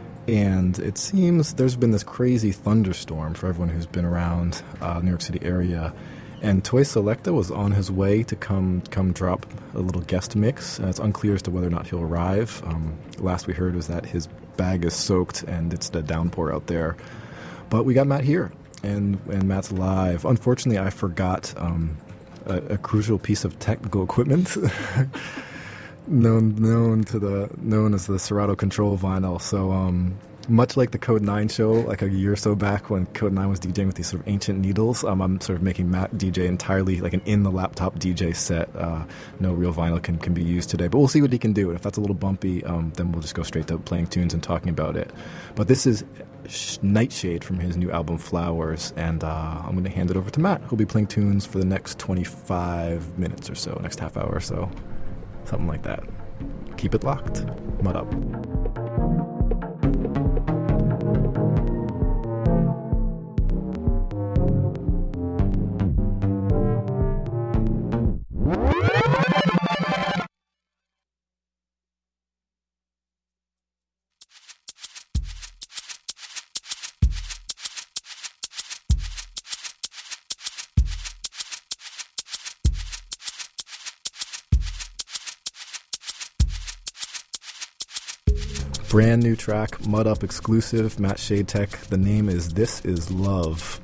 And it seems there's been this crazy thunderstorm for everyone who's been around uh, New York City area. And Toy Selecta was on his way to come come drop a little guest mix. Uh, it's unclear as to whether or not he'll arrive. Um, last we heard was that his bag is soaked and it's the downpour out there. But we got Matt here, and, and Matt's live. Unfortunately, I forgot um, a, a crucial piece of technical equipment known known to the known as the Serato Control Vinyl. So um, much like the Code nine show, like a year or so back when Code nine was DJing with these sort of ancient needles, um, I'm sort of making Matt D J entirely like an in-the-laptop D J set. Uh, no real vinyl can, can be used today, but we'll see what he can do. And if that's a little bumpy, um, then we'll just go straight to playing tunes and talking about it. But this is Nightshade from his new album Flowers, and uh, I'm going to hand it over to Matt, who'll be playing tunes for the next twenty-five minutes or so, next half hour or so, something like that. Keep it locked. Mud Up. Brand new track, Mud Up exclusive, Matt Shade Tech. The name is This Is Love.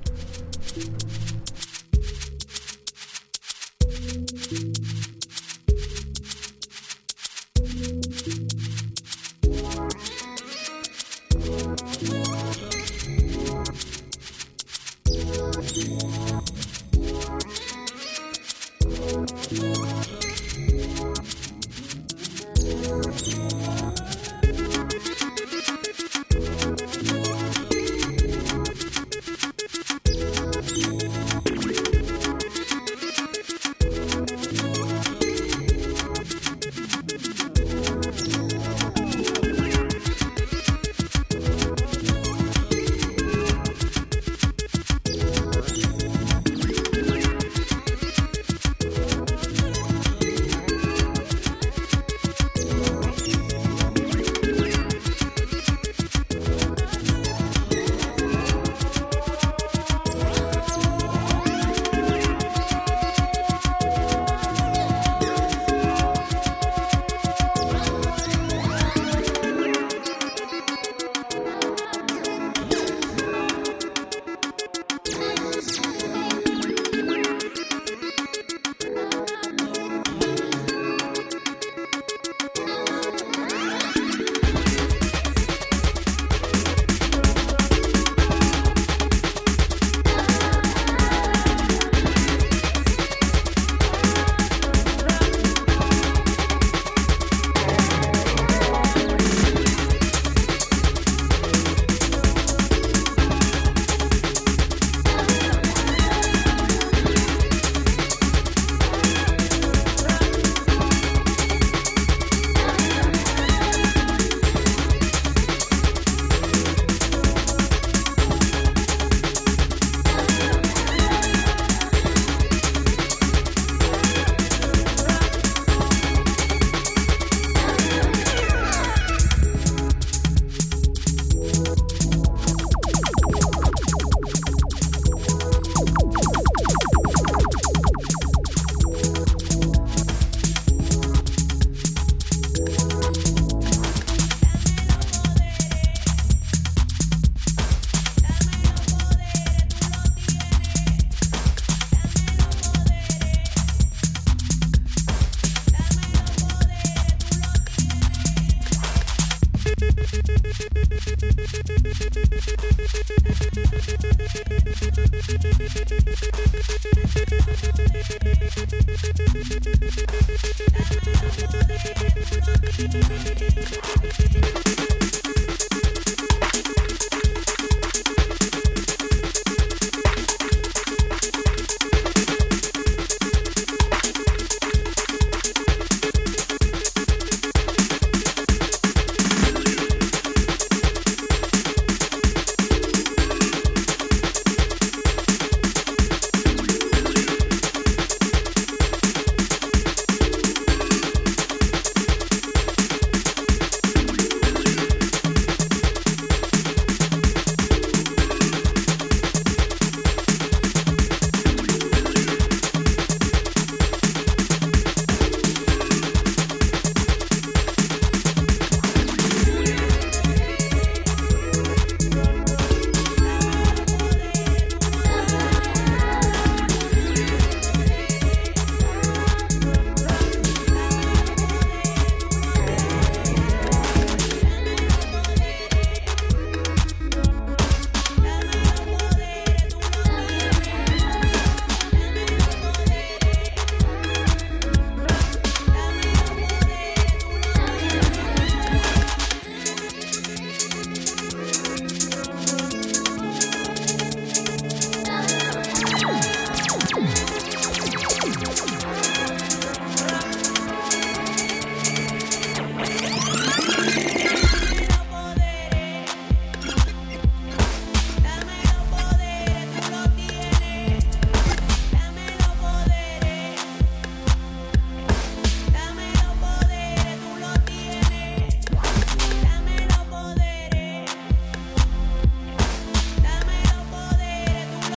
We'll be right back.